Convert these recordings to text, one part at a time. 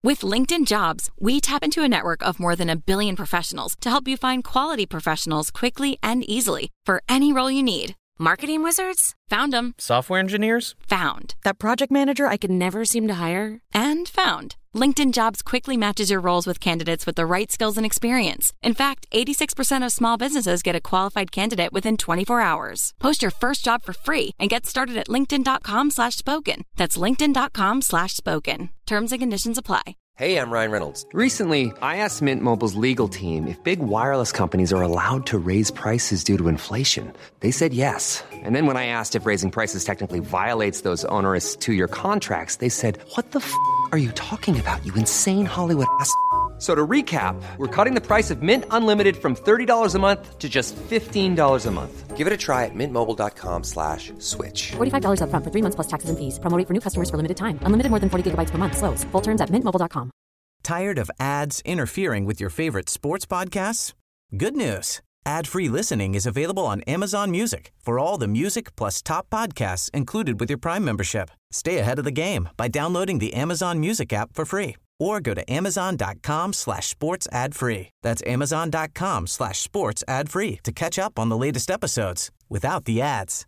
With LinkedIn Jobs, we tap into a network of more than 1 billion professionals to help you find quality professionals quickly and easily for any role you need. Marketing wizards? Found them. Software engineers? Found. That project manager I could never seem to hire? And found. LinkedIn Jobs quickly matches your roles with candidates with the right skills and experience. In fact, 86% of small businesses get a qualified candidate within 24 hours. Post your first job for free and get started at linkedin.com/spoken. That's linkedin.com/spoken. Terms and conditions apply. Hey, I'm Ryan Reynolds. Recently, I asked Mint Mobile's legal team if big wireless companies are allowed to raise prices due to inflation. They said yes. And then when I asked if raising prices technically violates those onerous two-year contracts, they said, "What the f*** are you talking about, you insane Hollywood ass?" So to recap, we're cutting the price of Mint Unlimited from $30 a month to just $15 a month. Give it a try at mintmobile.com/switch. $45 up front for 3 months plus taxes and fees. Promo rate for new customers for limited time. Unlimited more than 40 gigabytes per month. Slows full terms at mintmobile.com. Tired of ads interfering with your favorite sports podcasts? Good news. Ad-free listening is available on Amazon Music for all the music plus top podcasts included with your Prime membership. Stay ahead of the game by downloading the Amazon Music app for free or go to amazon.com/sports ad free. That's amazon.com/sports ad free to catch up on the latest episodes without the ads.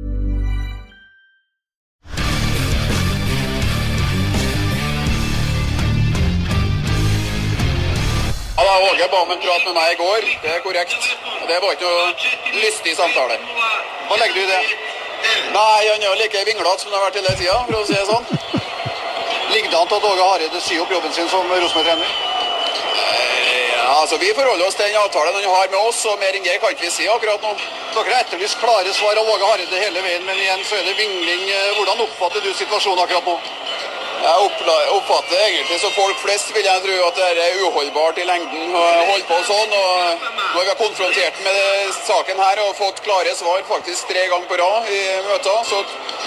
Ja, da Åge ba om en prat med meg I går, det korrekt. Og det var ikke noe lystig samtale. Hva legger du I det? Nei, han like vinglet som han har vært hele tiden, for å si det sånn. Ligger det an til at Åge Hareide sier opp jobben sin som Rosenborg-trener? Ja, altså vi forholder oss til den avtalen han har med oss, og mer enn det kan ikke vi si akkurat nå. Dere etterlyst klare svar av Åge Hareide hele veien, men igjen så det vingling. Hvordan oppfatter du situasjonen akkurat nå? Jeg oppfatter egentlig så folk flest vil jeg tro at det uholdbart I lengden å holde på sånn, og når vi har konfrontert med saken her og fått klare svar faktisk 3 ganger på rad I møter, så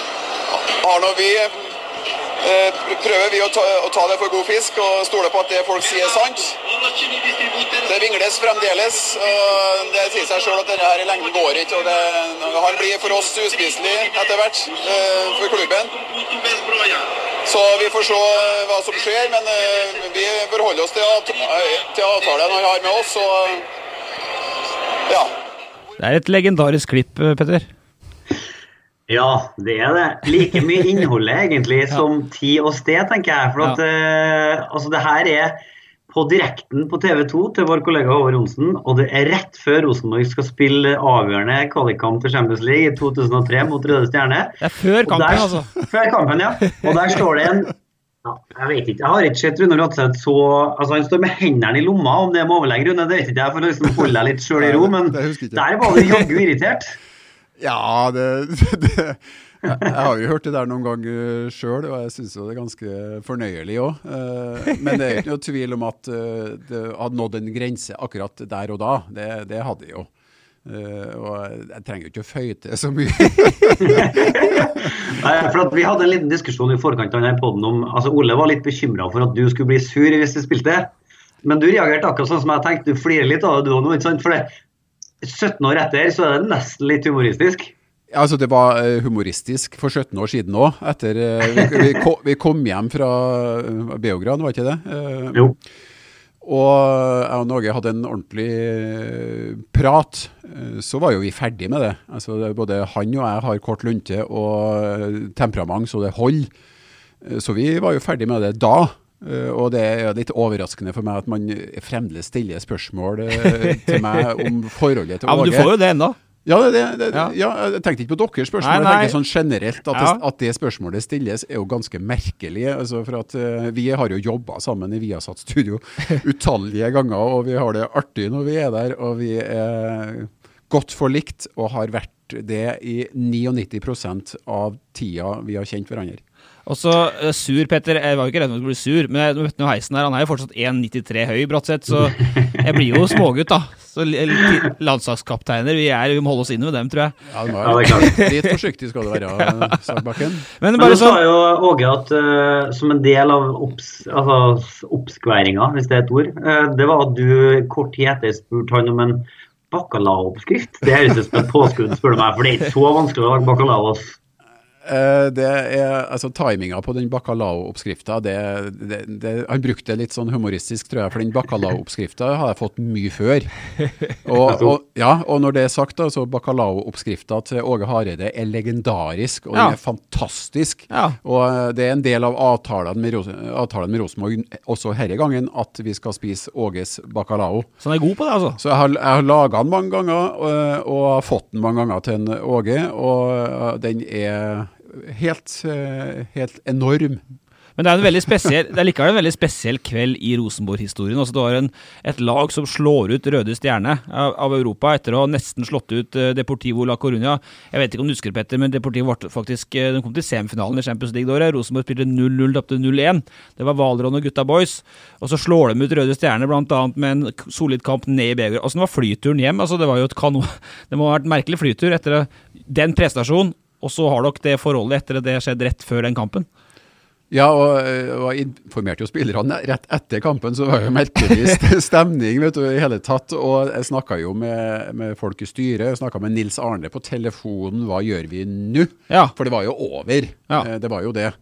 prøver vi å ta det for god fisk og stole på at det folk sier sant. Det vingles fremdeles, og det sier seg selv at denne her I lengden går ikke, og han blir for oss uspiselig etter hvert for klubben. Så vi får se hva som skjer, men vi forholder oss til avtalen han har med oss, og ja. Det et legendarisk klipp, Petter. Ja, det det. Like mye innholdet egentlig som tid og sted, tenker jeg. For at altså, det her på direkten på TV2 til vår kollega Håvard Johnsen, og det rett før Rosenborg skal spille avgjørende kvalikkamp til Champions League I 2003 mot Røde Stjerne. Det før kampen, altså. Før kampen, ja. Og der står det en... Ja, jeg vet ikke, jeg har ikke sett Rune Bratseth så... Altså, han står med hendene I lomma, om det må overlegge Rune, det vet ikke jeg, for å liksom holde deg litt selv I ro, men der var det jaggu irritert. Ja, jeg har jo hørt det der noen ganger selv, og jeg synes det ganske fornøyelig også. Men det ikke noe tvil om at det hadde nådd en grense akkurat der og da. Det hadde det jo. Og jeg trenger jo ikke å føye til så mye. Nei, for at vi hadde en liten diskusjon I forkant av denne podden om, altså Ole var litt bekymret for at du skulle bli sur hvis du spilte. Men du reagerte akkurat sånn som jeg tenkte, du flirer litt av det du nå, ikke sant? For det 17 år etter så det nesten litt humoristisk. Ja, altså det var humoristisk for 17 år siden også, etter vi kom hjem fra Beograd, var ikke det? Jo. Og jeg og Norge hadde en ordentlig prat, så var jo vi ferdig med det. Altså både han og jeg har kort lunte og temperament, så det hold. Så vi var jo ferdig med det da. Og det litt overraskende for meg at man fremdeles stiller spørsmål til meg om forholdet til Åge. Ja, men du får jo det enda. Ja, jeg tenkte ikke på deres spørsmål, jeg tenker sånn generelt at det spørsmålet stilles jo ganske merkelig, altså for at vi har jo jobbet sammen I Viasat Studio utallige ganger, og vi har det artig når vi der, og vi godt forlikt og har vært det I 99% av tida vi har kjent hverandre. Og så sur, Petter, jeg var jo ikke redd for å bli sur, men jeg møtte noe heisen her, han jo fortsatt 1,93 høy, Bratseth, så jeg blir jo smågutt da. Så landslagskapteiner, vi må holde oss inne med dem, tror jeg. Ja, det er klart. Litt forsiktig skal det være, Sagbakken. Men du sa jo, Åge, at som en del av oppskværingen, hvis det et ord, det var at du kort tid etter spurte han om en bacalao-oppskrift. Det høres ut som et påskudd, spør du meg, for det ikke så vanskelig å lage bacalao. Det altså timinga på den bacalao-oppskrifta, han brukte det litt sånn humoristisk, tror jeg, for den bacalao-oppskrifta har jeg fått mye før. Og når det sagt da, så bacalao-oppskrifta til Åge Hareide legendarisk, og den fantastisk. Og det en del av avtalen med Rosenborg, også her i gangen, at vi skal spise Åges bacalao. Så han god på det, altså? Så jeg har laget den mange ganger, og har fått den mange ganger til en Åge, og den helt enorm. Men det er likevel en veldig spesiell kveld i Rosenborg-historien. Altså, du har et lag som slår ut Røde Stjerne av Europa etter å ha nesten slått ut Deportivo La Coruña. Jeg vet ikke om du husker, Petter, men Deportivo de kom til semifinalen i Champions League da. Rosenborg spilte 0-0, tapte 0-1. Det var Valron og Gutta Boys. Og så slår de ut Røde Stjerne, blant annet med en solid kamp ned i Beograd. Altså, det var flyturen hjem. Altså, det var jo det må ha vært en merkelig flytur etter den prestasjonen. Og så har dere det forholdet etter at det skjedde rett før den kampen. Ja, og jeg informerte jo spillerne rett etter kampen, så var det jo merkelig stemning, vet du, i hele tatt. Og jeg snakket jo med folk i styret, jeg snakket med Nils Arne på telefonen, hva gjør vi nå? Ja. For det var jo over, det var jo det.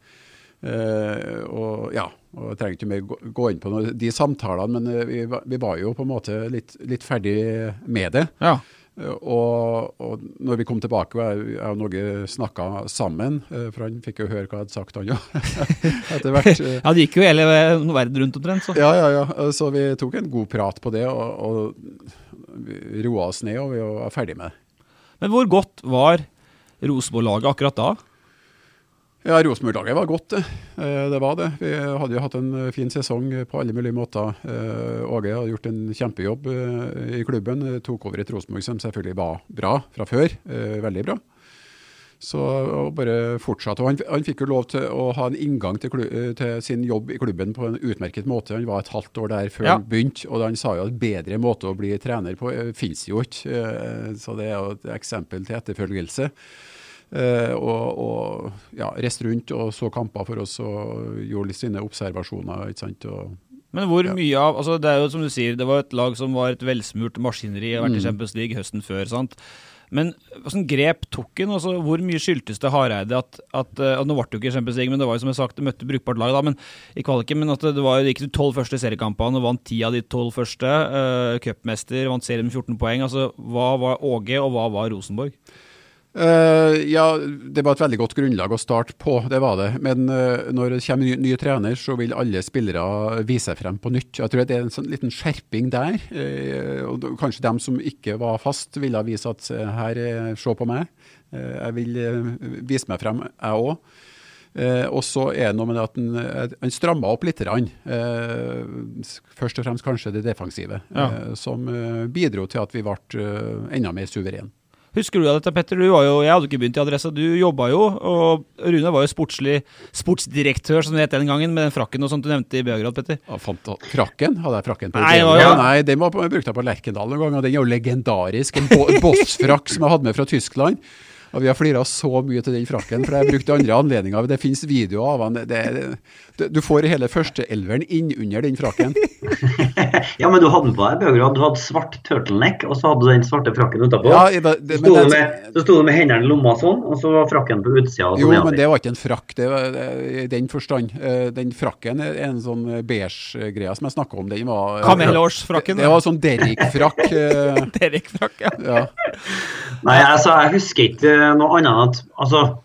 Og jeg trenger ikke mer gå inn på de samtalene, men vi var jo på en måte litt ferdig med det. Ja. Og når vi kom tilbake, jeg og Norge snakket sammen, for han fikk jo høre hva jeg hadde sagt han, etter hvert. Ja, det gikk jo hele verden rundt omtrent, så. Ja, så vi tok en god prat på det, og vi roet oss ned, og vi var ferdig med det. Men hvor godt var Rosenborg-laget akkurat da? Ja, Rosenborg-laget var godt, det var det. Vi hadde jo hatt en fin sesong på alle mulige måter. Åge hadde gjort en kjempejobb i klubben, tok over et Rosenborg som selvfølgelig var bra fra før, veldig bra. Så bare fortsatte, og han fikk jo lov til å ha en inngang til sin jobb i klubben på en utmerket måte. Han var et halvt år der før han begynte, og han sa jo at bedre måte å bli trener på finnes jo ikke, så det er jo et eksempel til etterfølgelse. Og reiste rundt og så kamper for oss og gjorde litt sine observasjoner, ikke sant? Men hvor mye av, altså det er jo som du sier, det var et lag som var et velsmurt maskineri, har vært i Champions League høsten før, sant? Men hvordan grep tok han? Altså, hvor mye skyldtes det Hareide at nå ble det jo ikke Champions League, men det var jo som jeg sagt, det møtte brukbart lag da, men i kvaliken, men at det var jo ikke de 12 første seriekampene, og vant 10 av de 12 første, cupmester, vant serien med 14 poeng, altså hva var Åge, og hva var Rosenborg? Det var et veldig godt grunnlag å starte på, det var det. Men når det kommer nye trener, så vil alle spillere vise seg frem på nytt. Jeg tror det er en sånn liten skjerping der. Og kanskje dem som ikke var fast ville vise at her, se på meg. Jeg vil vise meg frem, jeg også. Og så er det noe med at han strammet opp litt. Først og fremst kanskje det defensive, som bidro til at vi ble enda mer suveren. Husker du dette, Petter? Jeg hadde ikke begynt i Adressa. Du jobbet jo, og Rune var jo sportsdirektør, som det het den gangen, med den frakken og sånt du nevnte i Beograd, Petter. Ja, frakken? Hadde jeg frakken på? Nei, den brukte jeg på Lerkendal en gang, og den er jo legendarisk. En bossfrakk som jeg hadde med fra Tyskland. Og vi har fliret så mye til den frakken, for jeg brukte andre anledninger. Det finnes videoer av den. Du får hele første elveren inn under den frakken. Ja, men du hadde den på deg, Beograd. Du hadde svart turtleneck, og så hadde du den svarte frakken utenpå. Ja, så stod du med hendene i lomma sånn, og så var frakken på utsida. Jo, men det var ikke en frakk, det var i den forstand. Den frakken er en sånn beige-greia som jeg snakket om. Den var Kamelårsfrakken. Det var sånn Derrick-frakk. Derrick-frakk, ja. Nei, jeg husker ikke noe annet enn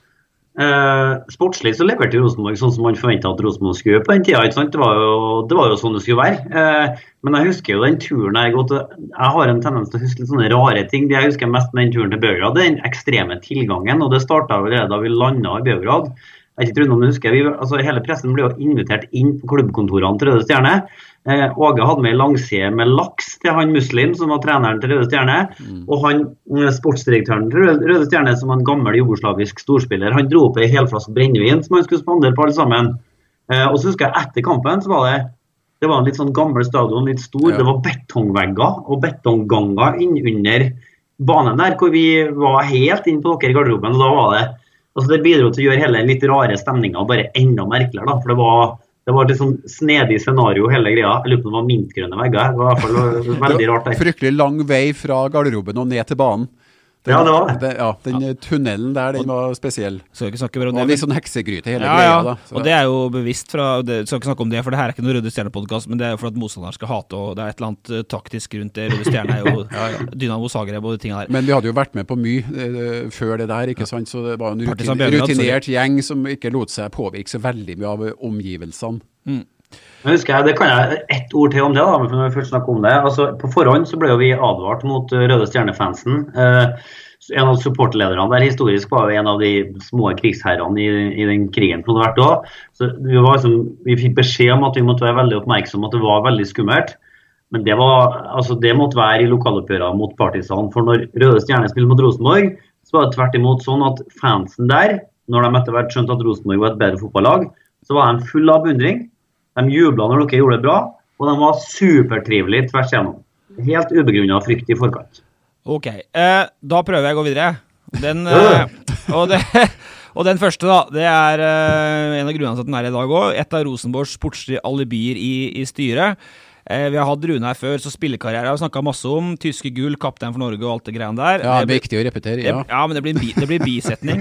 at sportslig så leverte Rosenborg sånn som man forventet at Rosenborg skulle gjøre på den tiden, ikke sant? Det var jo sånn det skulle være. Men jeg husker jo den turen jeg har en tendens til å huske litt sånne rare ting. Det jeg husker mest med den turen til Beograd, det er den ekstreme tilgangen, og det startet allerede da vi landet i Beograd. Jeg vet ikke om du husker, hele pressen ble jo invitert inn på klubbkontorene til Røde Stjerne. Åge hadde med langside med laks til han Muslim, som var treneren til Røde Stjerne, og han sportsdirektøren til Røde Stjerne, som var en gammel jugoslavisk storspiller, han dro opp en hel flaske brennevin som han skulle spandere på alle sammen. Og så husker jeg etter kampen, så var det var en litt sånn gammel stadion, litt stor, det var betongvegger og betongganger innunder banen der, hvor vi var helt inn på dere i garderoben, og da var det, det bidro til å gjøre hele den litt rare stemningen bare enda merkeligere da, for det var et sånn snedig scenario hele greia. Jeg lurer på om det var mintgrønne vegger. Det var I hvert fall veldig rart. Fryktelig lang vei fra garderoben og ned til banen. Ja, det var det. Den tunnelen der, den var spesiell. Skal ikke snakke mer om det. Og litt sånn heksegryte hele greia da. Og det er jo bevisst skal ikke snakke om det, for det her er ikke noe Røde Stjerne-podcast, men det er jo for at motstanderen skal hate, og det er et eller annet taktisk rundt det. Røde Stjerne er jo Dynamo Zagreb og de tingene der. Men vi hadde jo vært med på mye før det der, ikke sant? Så det var en rutinert gjeng som ikke lot seg påvirke så veldig mye av omgivelsene. Men husker jeg, det kan jeg ett ord til om det da, for når vi først snakker om det. Altså, på forhånd så ble jo vi advart mot Røde Stjerne-fansen. En av supportlederne der historisk var jo en av de små krigsherrene i den krigen som det hadde vært da. Så vi fikk beskjed om at vi måtte være veldig oppmerksomme, at det var veldig skummelt. Men det måtte være i lokaloppgjørene mot partisan. For når Røde Stjerne spilte mot Rosenborg, så var det tvert imot sånn at fansen der, når de etter hvert skjønte at Rosenborg var et bedre fotballag, så var de full av beundring. De jublet når dere gjorde det bra, og de var supertrivelige tvers igjennom. Helt ubegrunnet frykt i forkant. Ok, da prøver jeg å gå videre. Og den første da, det er en av grunnene til at den er i dag også. Et av Rosenborgs sportslige alibier i styret. Vi har hatt Rune her før, så spillekarriere har vi snakket masse om. Tyske gull, kaptein for Norge og alt det greiene der. Ja, det er viktig å repetere, ja. Ja, men det blir bisetning.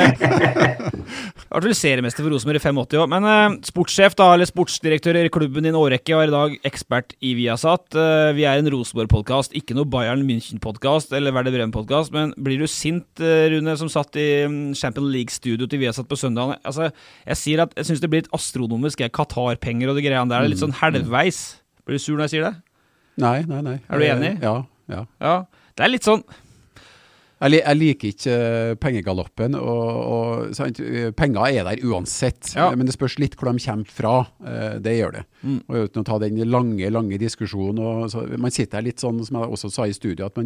Var vel seriemester for Rosenborg i 85 også. Men sportssjef da, eller sportsdirektør i klubben din Årrekke, var i dag ekspert i Viasat. Vi er en Rosenborg-podcast, ikke noe Bayern München-podcast eller Werder Bremen-podcast, men blir du sint, Rune, som satt i Champions League-studio til Viasat på søndagen? Altså, jeg sier at jeg synes det blir litt astronomisk, Qatar-penger og det greiene der, det er litt sånn halvveis. Blir du sur når jeg sier det? Nei. Er du enig? Ja. Det er litt sånn... Jeg liker ikke pengegaloppen, og penger er der uansett, men det spørs litt hvor de kommer fra, det gjør det. Og uten å ta den lange diskusjonen, og så, man sitter her litt sånn, som jeg også sa i studiet, at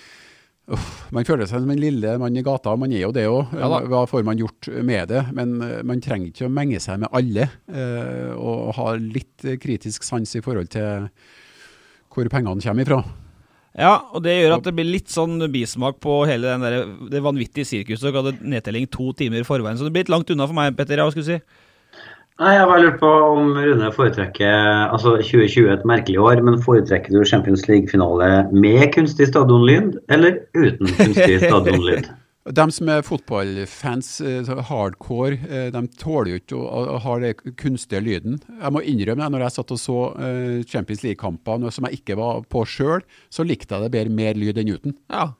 man føler seg som en lille mann i gata, man er jo det også, hva får man gjort med det, men man trenger ikke å menge seg med alle, og ha litt kritisk sans i forhold til hvor pengene kommer ifra. Ja, og det gjør at det blir litt sånn bismak på hele det vanvittige sirkuset, og hadde nedtelling 2 timer i forveien, så det blir litt langt unna for meg, Petter, hva skulle du si? Nei, jeg har bare lurt på om Rune foretrekker, altså 2020 et merkelig år, men foretrekker du Champions League-finale med kunstig stadionlyd, eller uten kunstig stadionlyd? De som er fotballfans, hardcore, de tåler jo ikke å ha det kunstige lyden. Jeg må innrømme det, når jeg satt og så Champions League-kamper, som jeg ikke var på selv, så likte jeg det bedre mer lyd enn uten. Ja,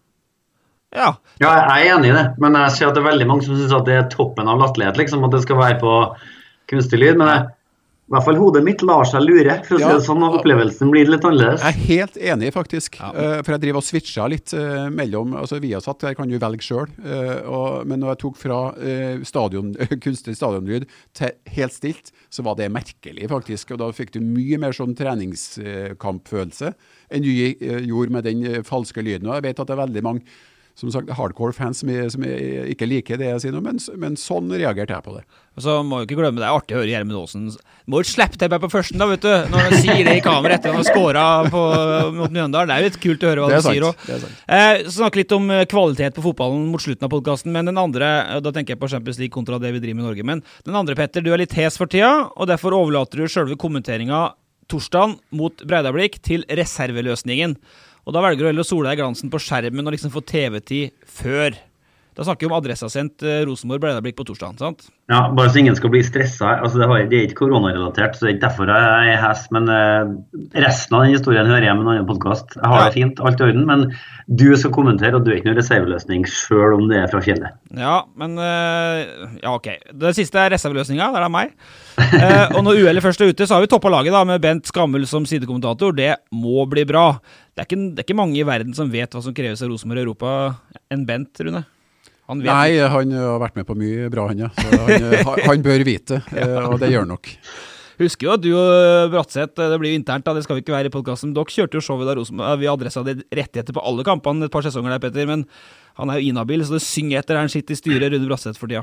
jeg er enig i det, men jeg ser at det er veldig mange som synes at det er toppen av latterlighet, liksom, at det skal være på kunstig lyd, men i hvert fall hodet mitt lar seg lure, for å si det sånn, og opplevelsen blir litt annerledes. Jeg er helt enig faktisk, for jeg driver og switcha litt mellom, altså Viasat, der kan du velge selv, men når jeg tok fra kunstig stadionlyd til helt stilt, så var det merkelig faktisk, og da fikk du mye mer sånn treningskampfølelse enn du gjorde med den falske lyden, og jeg vet at det er veldig mange som sagt, hardcore fans som ikke liker det jeg sier nå, men sånn reagerte jeg på det. Og så må jeg ikke glemme, det er artig å høre Gjermund Aasen. Må jo slippe til meg på førsten da, vet du, når han sier det i kamera etter han har skåret mot Mjøndalen. Det er jo litt kult å høre hva du sier også. Så snakker litt om kvalitet på fotballen mot slutten av podcasten, men den andre, da tenker jeg på Champions League kontra det vi driver med i Norge, men den andre, Petter, du er litt hes for tida, og derfor overlater du selve kommenteringen torsdagen mot Breidablikk til reserveløsningen. Og da velger du heller å sole deg i glansen på skjermen og liksom få TV-tid før. Da snakker vi om adressasendt Rosenborg Breidablikk på torsdagen, sant? Ja, bare så ingen skal bli stresset. Altså, det er ikke koronarelatert, så det er ikke derfor jeg er hes, men resten av den historien hører jeg med en annen podcast. Jeg har det fint, alt i orden, men du skal kommentere, og du er ikke noen reserveløsning, selv om det er fra fjellet. Ja, men ok. Det siste er reserveløsningen, det er meg. Og når UL først er ute, så har vi toppet laget da, med Bent Skammel som sidekommentator. Det må bli bra. Det er ikke mange i verden som vet hva som kreves av Rosenborg i Europa enn Bent, Rune. Nei, han har vært med på mye bra, så han bør vite, og det gjør nok. Husker jo at du og Bratseth, det blir jo internt da, det skal vi ikke være i podcasten. Dere kjørte jo showet der Rosenborg, vi adresset det rettigheter på alle kampene et par sesonger der, Petter, men han er jo inhabil, så det synger etter han sitter i styret Rune Bratseth for tida.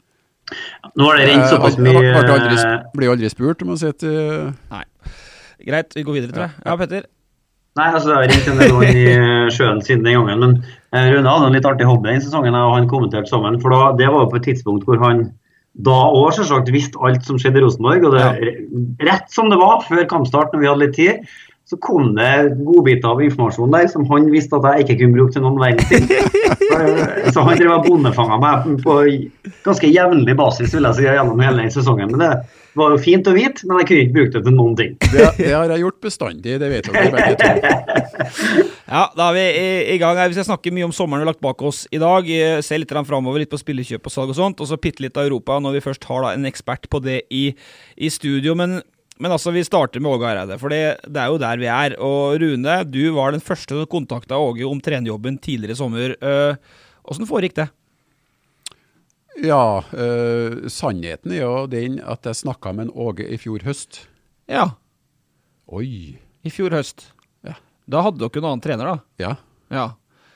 Nå er det rent såpass mye... Blir aldri spurt om å si at... Nei, greit, vi går videre, tror jeg. Ja, Petter? Nei, altså det har ringt en del ganger i sjøen siden den gangen, men Rune hadde en litt artig hobby den sesongen, og han kommenterte sammen, for det var jo på et tidspunkt hvor han da også selvsagt visste alt som skjedde i Rosenborg, og det rett som det var før kampstart når vi hadde litt tid, så kom det godbiter av informasjon der som han visste at jeg ikke kunne bruke til noen verdens ting. Så han drev og bondefanget meg på ganske jevnlig basis, vil jeg si, gjennom hele den sesongen. Men det var jo fint å vite, men jeg kunne ikke bruke det til noen ting. Det har jeg gjort bestandig, det vet dere begge to. Ja, da er vi i gang her. Vi skal snakke mye om sommeren vi har lagt bak oss i dag. Se litt fremover, litt på spillekjøp og salg og sånt, og så pitt litt av Europa når vi først har da en ekspert på det i studio. Men altså, vi starter med Åge Hareide, for det er jo der vi er. Og Rune, du var den første som kontaktet Åge om trenerjobben tidligere i sommer. Hvordan foregikk det? Ja, sannheten er jo den at jeg snakket med en Åge i fjor høst. Ja. Oi. I fjor høst. Ja. Da hadde dere en annen trener da? Ja. Ja.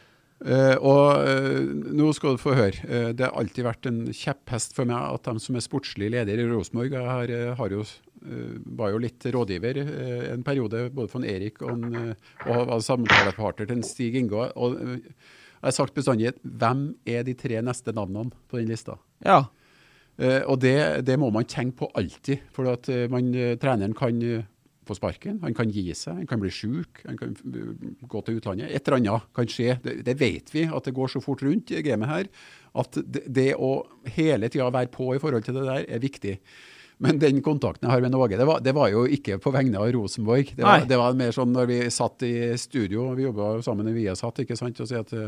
Nå skal du få høre. Det har alltid vært en kjepphest for meg at de som er sportslig leder i Rosenborg, var jo litt rådgiver en periode, både for Erik og var samtalepartner til Stig Inge. Og jeg har sagt bestandig, hvem er de 3 neste navnene på den lista? Ja. Og det må man tenke på alltid, for at treneren kan få sparken, han kan gi seg, han kan bli syk, han kan gå til utlandet. Et eller annet kan skje. Det vet vi, at det går så fort rundt i gamet her, at det å hele tiden være på i forhold til det der er viktig. Men den kontakten jeg har med Åge, det var jo ikke på vegne av Rosenborg. Det var mer sånn når vi satt i studio, og vi jobbet sammen i Viasat, ikke sant, og si at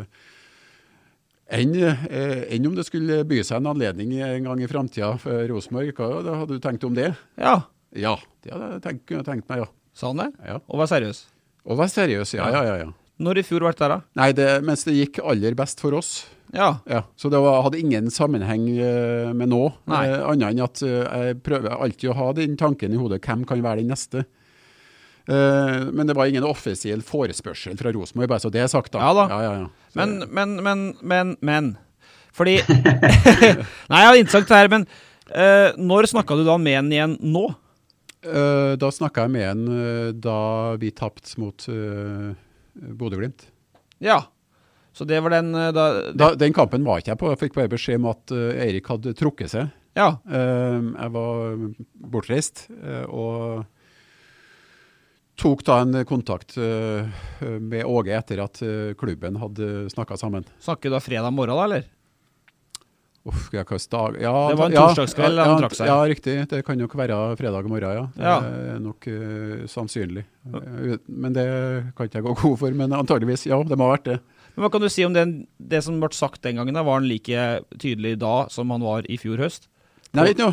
enn om det skulle by seg en anledning en gang i fremtiden for Rosenborg, hva hadde du tenkt om det? Ja. Ja, det hadde jeg tenkt meg, ja. Sa han det? Ja. Og var seriøs? Og var seriøs, ja. Når i fjor var det der da? Nei, mens det gikk aller best for oss. Ja. Så det hadde ingen sammenheng med nå, annet enn at jeg prøver alltid å ha den tanken i hodet, hvem kan være den neste? Men det var ingen offisiell forespørsel fra Rosenborg, bare så det er sagt da. Ja da. Ja. Men. Fordi, nei, det er interessant det her, men når snakket du da med en igjen nå? Da snakket jeg med en da vi tapt mot Bodø Glimt. Ja, så det var den... Den kampen var ikke jeg på. Jeg fikk bare beskjed om at Eirik hadde trukket seg. Ja. Jeg var bortreist, og tok da en kontakt med Åge etter at klubben hadde snakket sammen. Snakket du da fredag morgen da, eller? Det var en torsdagskveld han trakk seg. Ja, riktig. Det kan nok være fredag morgen, ja. Det er nok sannsynlig. Men det kan ikke jeg gå god for, men antageligvis, ja, det må ha vært det. Men hva kan du si om det som ble sagt den gangen? Var han like tydelig da som han var i fjor høst? Nei, nå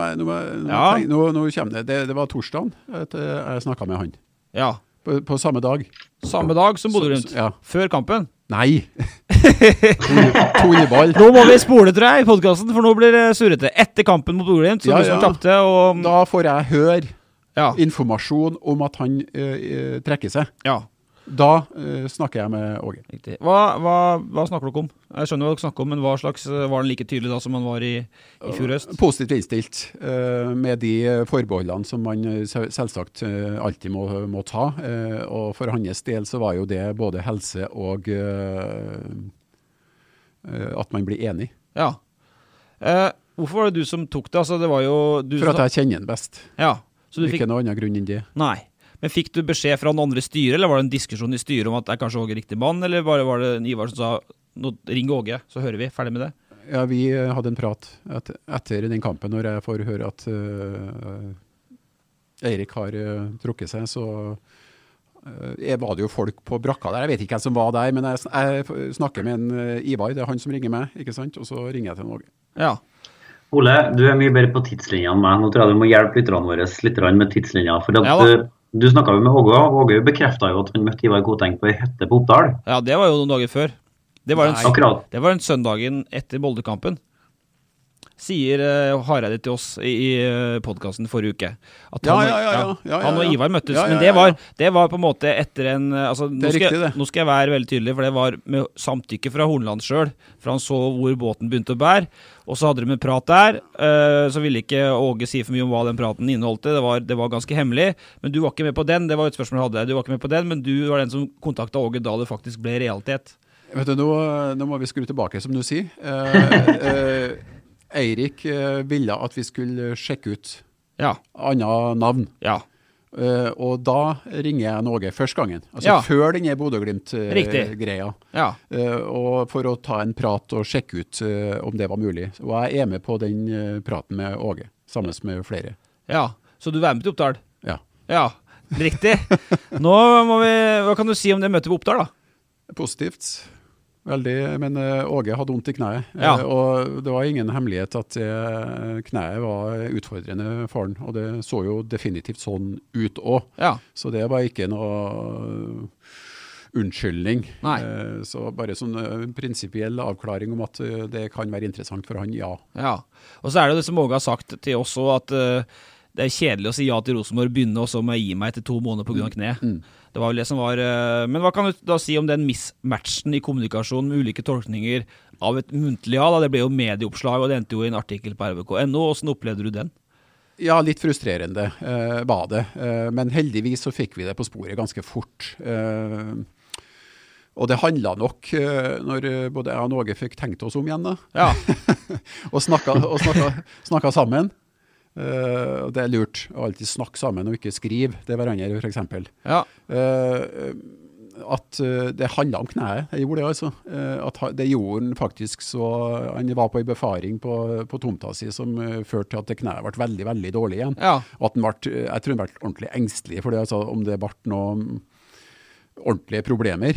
kommer det. Det var torsdagen at jeg snakket med han. Ja. På samme dag. Samme dag som Bodø Glimt? Ja. Før kampen? Nei. Toneball. Nå må vi spole, tror jeg, i podcasten, for nå blir det surrete. Etter kampen mot Bodø Glimt, som tapte, og... Da får jeg høre informasjon om at han trekker seg. Ja. Da snakker jeg med Åge. Riktig. Hva snakker dere om? Jeg skjønner hva dere snakker om, men var han like tydelig da som han var i fjor høst? Positivt innstilt, med de forbeholdene som man selvsagt alltid må ta. Og for hans del så var jo det både helse og at man blir enig. Ja. Hvorfor var det du som tok det? Altså, det var jo... For at jeg kjenner den best. Ja. Så ikke noe annen grunn enn det. Nei. Men fikk du beskjed fra den andre styret, eller var det en diskusjon i styret om at det er kanskje Åge riktig mann, eller bare var det Ivar som sa, nå ring Åge, så hører vi, ferdig med det? Ja, vi hadde en prat etter den kampen, når jeg får høre at Eirik har trukket seg, så var det jo folk på brakka der. Jeg vet ikke hvem som var der, men jeg snakker med en Ivar, det er han som ringer meg, ikke sant? Og så ringer jeg til Åge. Ja. Ole, du er mye bedre på tidslinja enn meg. Nå tror jeg du må hjelpe lytterne våre litt med tidslinja, for at du snakket jo med Åge, og Åge bekreftet jo at han møtte Ivar Koteng på en hytte på Oppdal. Ja, det var jo noen dager før. Det var en søndagen etter Molde-kampen. Sier Hareide til oss i podcasten forrige uke. At han og Ivar møttes, men det var på en måte etter en... Altså, nå skal jeg være veldig tydelig, for det var med samtykke fra Hornland selv, for han så hvor båten begynte å bære, og så hadde de en prat der, så ville ikke Åge si for mye om hva den praten inneholdt. Det var ganske hemmelig, men du var ikke med på den, det var et spørsmål jeg hadde. Du var ikke med på den, men du var den som kontaktet Åge da det faktisk ble realitet. Vet du, nå må vi skru tilbake, som du sier. Eirik ville at vi skulle sjekke ut andre navn. Ja. Og da ringer jeg Åge første gangen, altså før denne Bodø-Glimt-greia. Og for å ta en prat og sjekke ut om det var mulig. Og jeg er med på den praten med Åge, sammen med flere. Ja, så du var med til Oppdal? Ja, riktig. Nå hva kan du si om det møtet på Oppdal da? Positivt. Veldig, men Åge hadde vondt i kneet, og det var ingen hemmelighet at kneet var utfordrende for han, og det så jo definitivt sånn ut også. Så det var ikke noe unnskyldning. Så bare sånn prinsipiell avklaring om at det kan være interessant for han, Og så det som Åge har sagt til oss også, at det kjedelig å si ja til Rosenborg, begynne også med å gi meg etter 2 måneder på grunn av kne. Det var vel det som var... Men hva kan du da si om den mismatchen i kommunikasjon med ulike tolkninger av et muntlig ja? Det ble jo medieoppslag, og det endte jo i en artikkel på RBK.no. Hvordan opplevde du den? Ja, litt frustrerende var det. Men heldigvis så fikk vi det på sporet ganske fort. Og det handlet nok, når både jeg og Åge fikk tenkt oss om igjen da, og snakket sammen. Det lurt å alltid snakke sammen og ikke skrive det hverandre, for eksempel. At det handlet om kneet, det gjorde det altså. At det gjorde han faktisk så... Han var på en befaring på tomta si som førte til at det kneet ble veldig, veldig dårlig igjen. Og at jeg tror han ble ordentlig engstelig for det, altså, om det ble noe ordentlige problemer.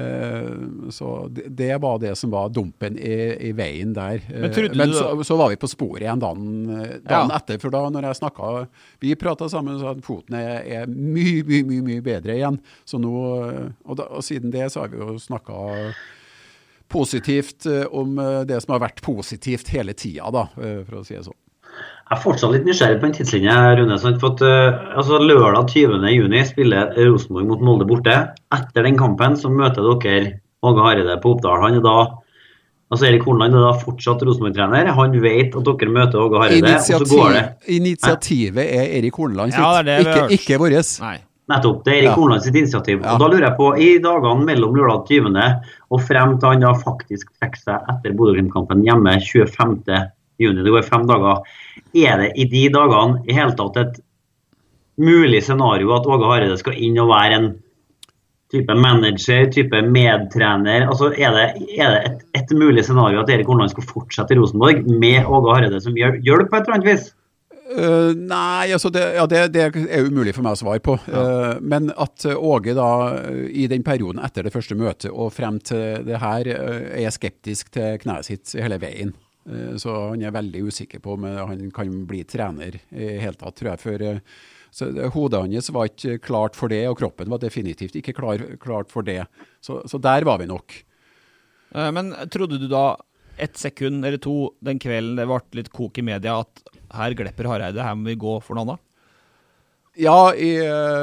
Så det var det som var dumpen i veien der. Men så var vi på sporet igjen dagen etter, for da når jeg snakket, vi pratet sammen og sa at foten er mye bedre igjen. Så nå, og siden det så har vi jo snakket positivt om det som har vært positivt hele tiden da, for å si det sånn. Jeg er fortsatt litt nysgjerrig på en tidslinje, Rune, for at lørdag 20. juni spiller Rosenborg mot Molde borte. Etter den kampen så møter dere Åge Hareide på Oppdal. Han da, Erik Horneland er da fortsatt Rosenborg-trener. Han vet at dere møter Åge Hareide, og så går det. Initiativet Erik Horneland sitt, ikke våres. Nettopp, det Erik Horneland sitt initiativ. Og da lurer jeg på, i dagene mellom lørdag 20. og frem til han da faktisk trekker seg etter Bodø-Glimt-kampen hjemme 25. juni, det går 5 dager. Det i de dagene i hele tatt et mulig scenario at Åge Hareide skal inn og være en type manager, type medtrener? Altså det et mulig scenario at Erik Horneland skal fortsette i Rosenborg med Åge Hareide som hjelp på et eller annet vis? Nei, altså det umulig for meg å svare på. Men at Åge da i den perioden etter det første møtet og frem til det her skeptisk til kneet sitt hele veien. Så han veldig usikker på om han kan bli trener i hele tatt, tror jeg. Så hodet hans var ikke klart for det, og kroppen var definitivt ikke klart for det. Så der var vi nok. Men trodde du da 1 sekund eller 2 den kvelden det ble litt kok i media at her glepper Hareide, her må vi gå for noe annet? Ja, i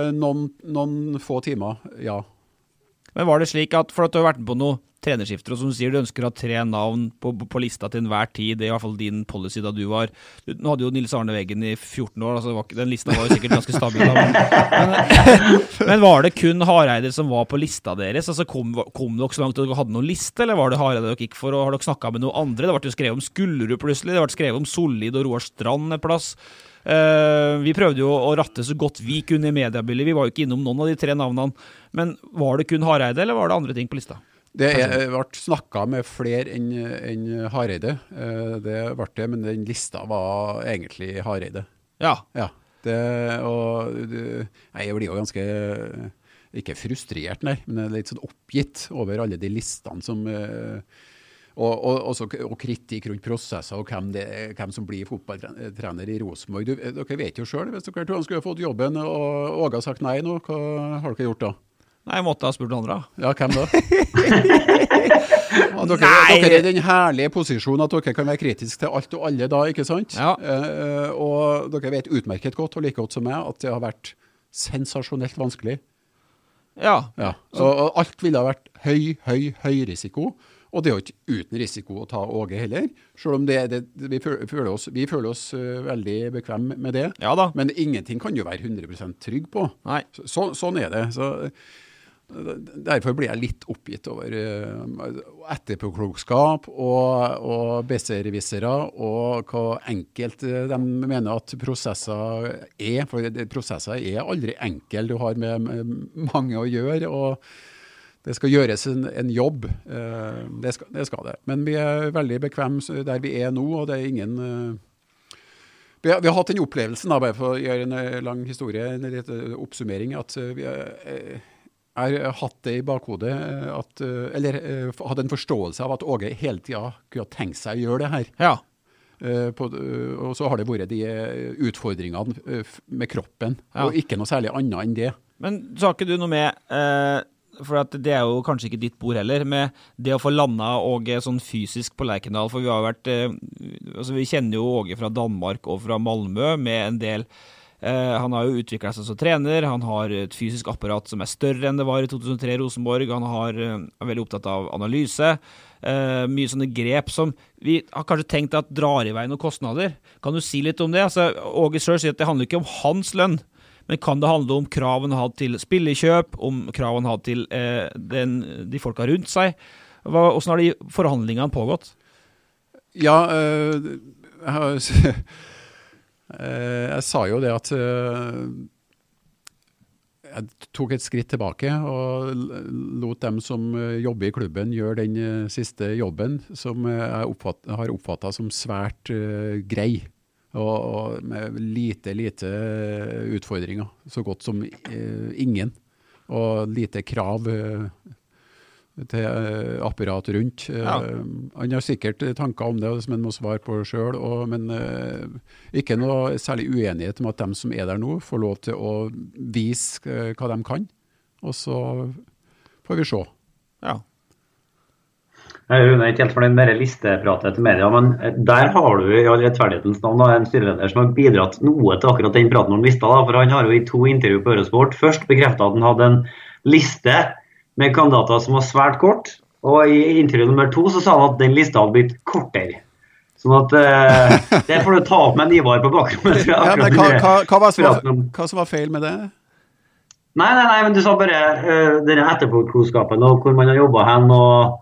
noen få timer, ja. Men var det slik at, for at du har vært med på noe trenerskifter, og som du sier, du ønsker å ha 3 navn på lista til enhver tid, det i hvert fall din policy da du var, nå hadde jo Nils Arne Weggen i 14 år, altså den lista var jo sikkert ganske stabil men var det kun Hareide som var på lista deres? Altså kom dere så langt at dere hadde noen liste, eller var det Hareide dere gikk for, og har dere snakket med noen andre? Det ble jo skrevet om Skullerud plutselig, det ble skrevet om Solid og Roar Strand et plass. Vi prøvde jo å ratte så godt vi kunne i mediebildet, vi var jo ikke innom noen av de 3 navnene, men var det kun Hareide, eller var det andre ting på lista? Det ble snakket med flere enn Hareide, det ble det, men den lista var egentlig Hareide. Ja. Jeg blir jo ganske, ikke frustrert, nei, men litt sånn oppgitt over alle de listene som... Og kritikk rundt prosesser og hvem som blir fotballtrener i Rosenborg. Dere vet jo selv, hvis dere tror han skulle ha fått jobben, og Åge har sagt nei nå, hva har dere gjort da? Nei, jeg måtte ha spurt andre. Ja, hvem da? Dere i den herlige posisjonen at dere kan være kritisk til alt og alle da, ikke sant? Ja. Og dere vet utmerket godt, og like godt som meg, at det har vært sensasjonelt vanskelig. Ja. Og alt ville ha vært høy risiko, og det er jo ikke uten risiko å ta Åge heller, selv om vi føler oss veldig bekvem med det. Ja da. Men ingenting kan jo være 100% trygg på. Nei. Sånn er det. Så Derfor blir jeg litt oppgitt over etterpåklokskap og besserwissere og hva enkelt de mener at prosesser for prosesser aldri enkle. Du har med mange å gjøre, og det skal gjøres en jobb. Det skal det. Men vi veldig bekvemme der vi nå, og det ingen... Vi har hatt en opplevelsen, bare for å gjøre en lang historie, en liten oppsummering, at vi har hatt det i bakhodet, eller hadde en forståelse av at Åge hele tiden kunne tenkt seg å gjøre det her. Ja. Og så har det vært de utfordringene med kroppen, og ikke noe særlig annet enn det. Men sa ikke du noe med... For at det jo kanskje ikke ditt bord heller, med det å få landa Åge sånn fysisk på Lerkendal, for vi har vært, altså vi kjenner jo Åge fra Danmark og fra Malmö med en del, han har jo utviklet seg som trener, han har et fysisk apparat som større enn det var i 2003 i Rosenborg, han er veldig opptatt av analyse, mye sånne grep som vi har kanskje tenkt at drar i vei noen kostnader. Kan du si litt om det? Altså, Åge selv sier at det handler ikke om hans lønn, men kan det handle om kraven han hadde til spillekjøp, om kraven han hadde til de folka rundt seg? Hvordan har de forhandlingene pågått? Ja, jeg sa jo det at jeg tok et skritt tilbake og lot dem som jobber i klubben gjøre den siste jobben, som jeg har oppfattet som svært grei. Og med lite utfordringer, så godt som ingen, og lite krav til apparat rundt. Han har sikkert tanker om det som han må svare på selv, men ikke noe særlig uenighet om at de som der nå får lov til å vise hva de kan, og så får vi se. Ja. Jeg er ikke helt fornøyd med listepratet til media, men der har du i all rettferdighetens navn en styreleder som har bidratt noe til akkurat den praten om lista, for han har jo i 2 intervjuer på Eurosport først bekreftet at han hadde en liste med kandidater som var svært kort, og i intervju nummer 2 så sa han at den lista hadde blitt kortere. Sånn at det får du ta opp med en Ivar på bakrommet. Ja, men hva som var feil med det? Nei, men du sa bare denne etterpåklokskapen og hvor man har jobbet hen, og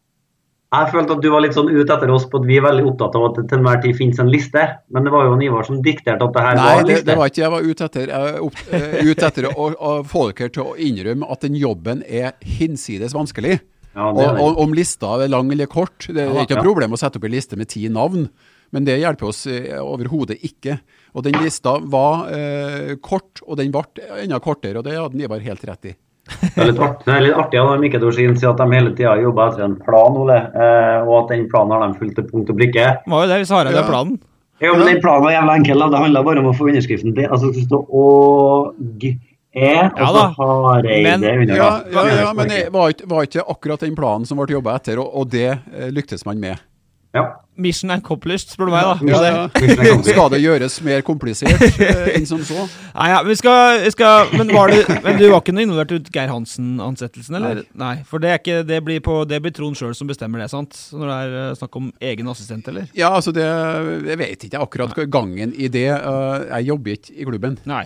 jeg følte at du var litt sånn ut etter oss på at vi veldig opptatt av at det til enhver tid finnes en liste, men det var jo Ivar som dikterte at det her var en liste. Nei, det var ikke jeg var ute etter. Jeg var ute etter å få dere til å innrømme at den jobben hinsides vanskelig. Ja, og om lista lang eller kort, det ikke noe problem å sette opp en liste med 10 navn, men det hjelper oss overhodet ikke. Og den lista var kort, og den ble enda kortere, og det hadde Ivar helt rett i. Det er litt artig at Mikkel Dorsin sier at de hele tiden jobber etter en plan, Ole, og at den planen har de fulgt til punkt og brikke. Hva det hvis Harald planen? Ja, men den planen var jævlig enkel, det handler bare om å få underskriften til, altså det står Åge, og så Hareide under. Ja, men det var ikke akkurat den planen som ble jobbet etter, og det lyktes man med. Ja. Mission accomplished, spør du meg da. Ja. Skal det gjøres mer komplisert enn som så? Nei, ja, vi skal men du var ikke noe involvert ut Geir Hansen-ansettelsen, eller? Nei, for det blir Trond selv som bestemmer det, sant? Når det snakk om egen assistent, eller? Ja, altså jeg vet ikke akkurat gangen i det. Jeg jobber ikke i klubben. Nei.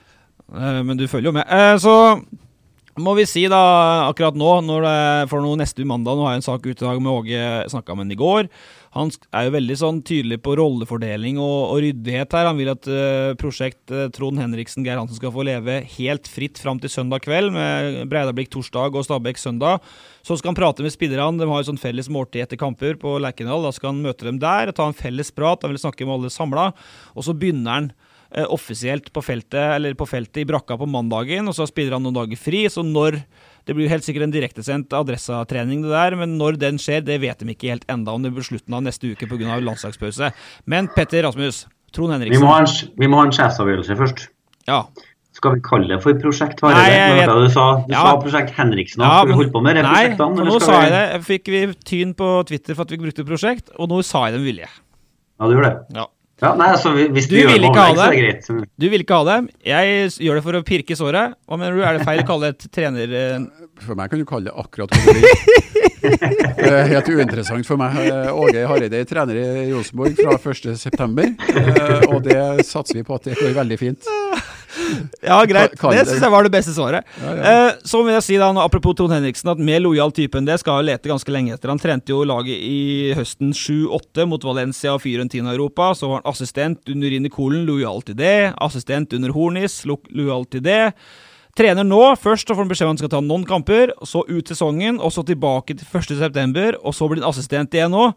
Men du følger jo med. Så må vi si da, akkurat nå, for neste mandag, nå har jeg en sak ut i dag med Åge, snakket med han i går. Han jo veldig sånn tydelig på rollefordeling og ryddighet her. Han vil at prosjekt Trond Henriksen, Geir Hansen skal få leve helt fritt frem til søndag kveld, med Breidablikk torsdag og Stabæk søndag. Så skal han prate med spillerne, de har jo sånn felles måltid etter kamper på Lerkendal, da skal han møte dem der, ta en felles prat, han vil snakke med alle samlet, og så begynner han offisielt på feltet i brakka på mandagen, og så spiller han noen dager fri, så det blir helt sikkert en direktesendt adressatrening det der, men når den skjer, det vet de ikke helt enda om det blir slutten av neste uke på grunn av landslagspause. Men Petter Rasmus, Trond Henriksen... Vi må ha en sjefsavgjørelse først. Ja. Skal vi kalle det for prosjekt? Du sa prosjekt Henriksen, skal vi holde på med det prosjektene? Nei, for nå sa jeg det. Fikk vi tyn på Twitter for at vi brukte prosjekt, og nå sa jeg den vilje. Ja, du gjør det. Ja, nei, altså hvis du vil ikke ha det, så er det greit. Du vil ikke ha det. Jeg gjør det for å pirke såret. Hva mener du? Det feil å kalle det et trener... For meg kan du kalle det akkurat hva du vil. Det helt uinteressant for meg. Åge Hareide trener i Rosenborg fra 1. september, og det satser vi på at det går veldig fint. Ja, greit. Det synes jeg var det beste svaret. Så vil jeg si da, apropos Trond Henriksen, at mer lojal type enn det skal jeg lete ganske lenge etter. Han trente jo laget i høsten 7-8 mot Valencia og Fiorentina i Europa. Så var han assistent under Rini Kolen, lojal til det. Assistent under Hornis, lojal til det. Trener nå, først så får han beskjed om han skal ta noen kamper, så ut sesongen, og så tilbake til 1. september, og så blir han assistent igjen nå.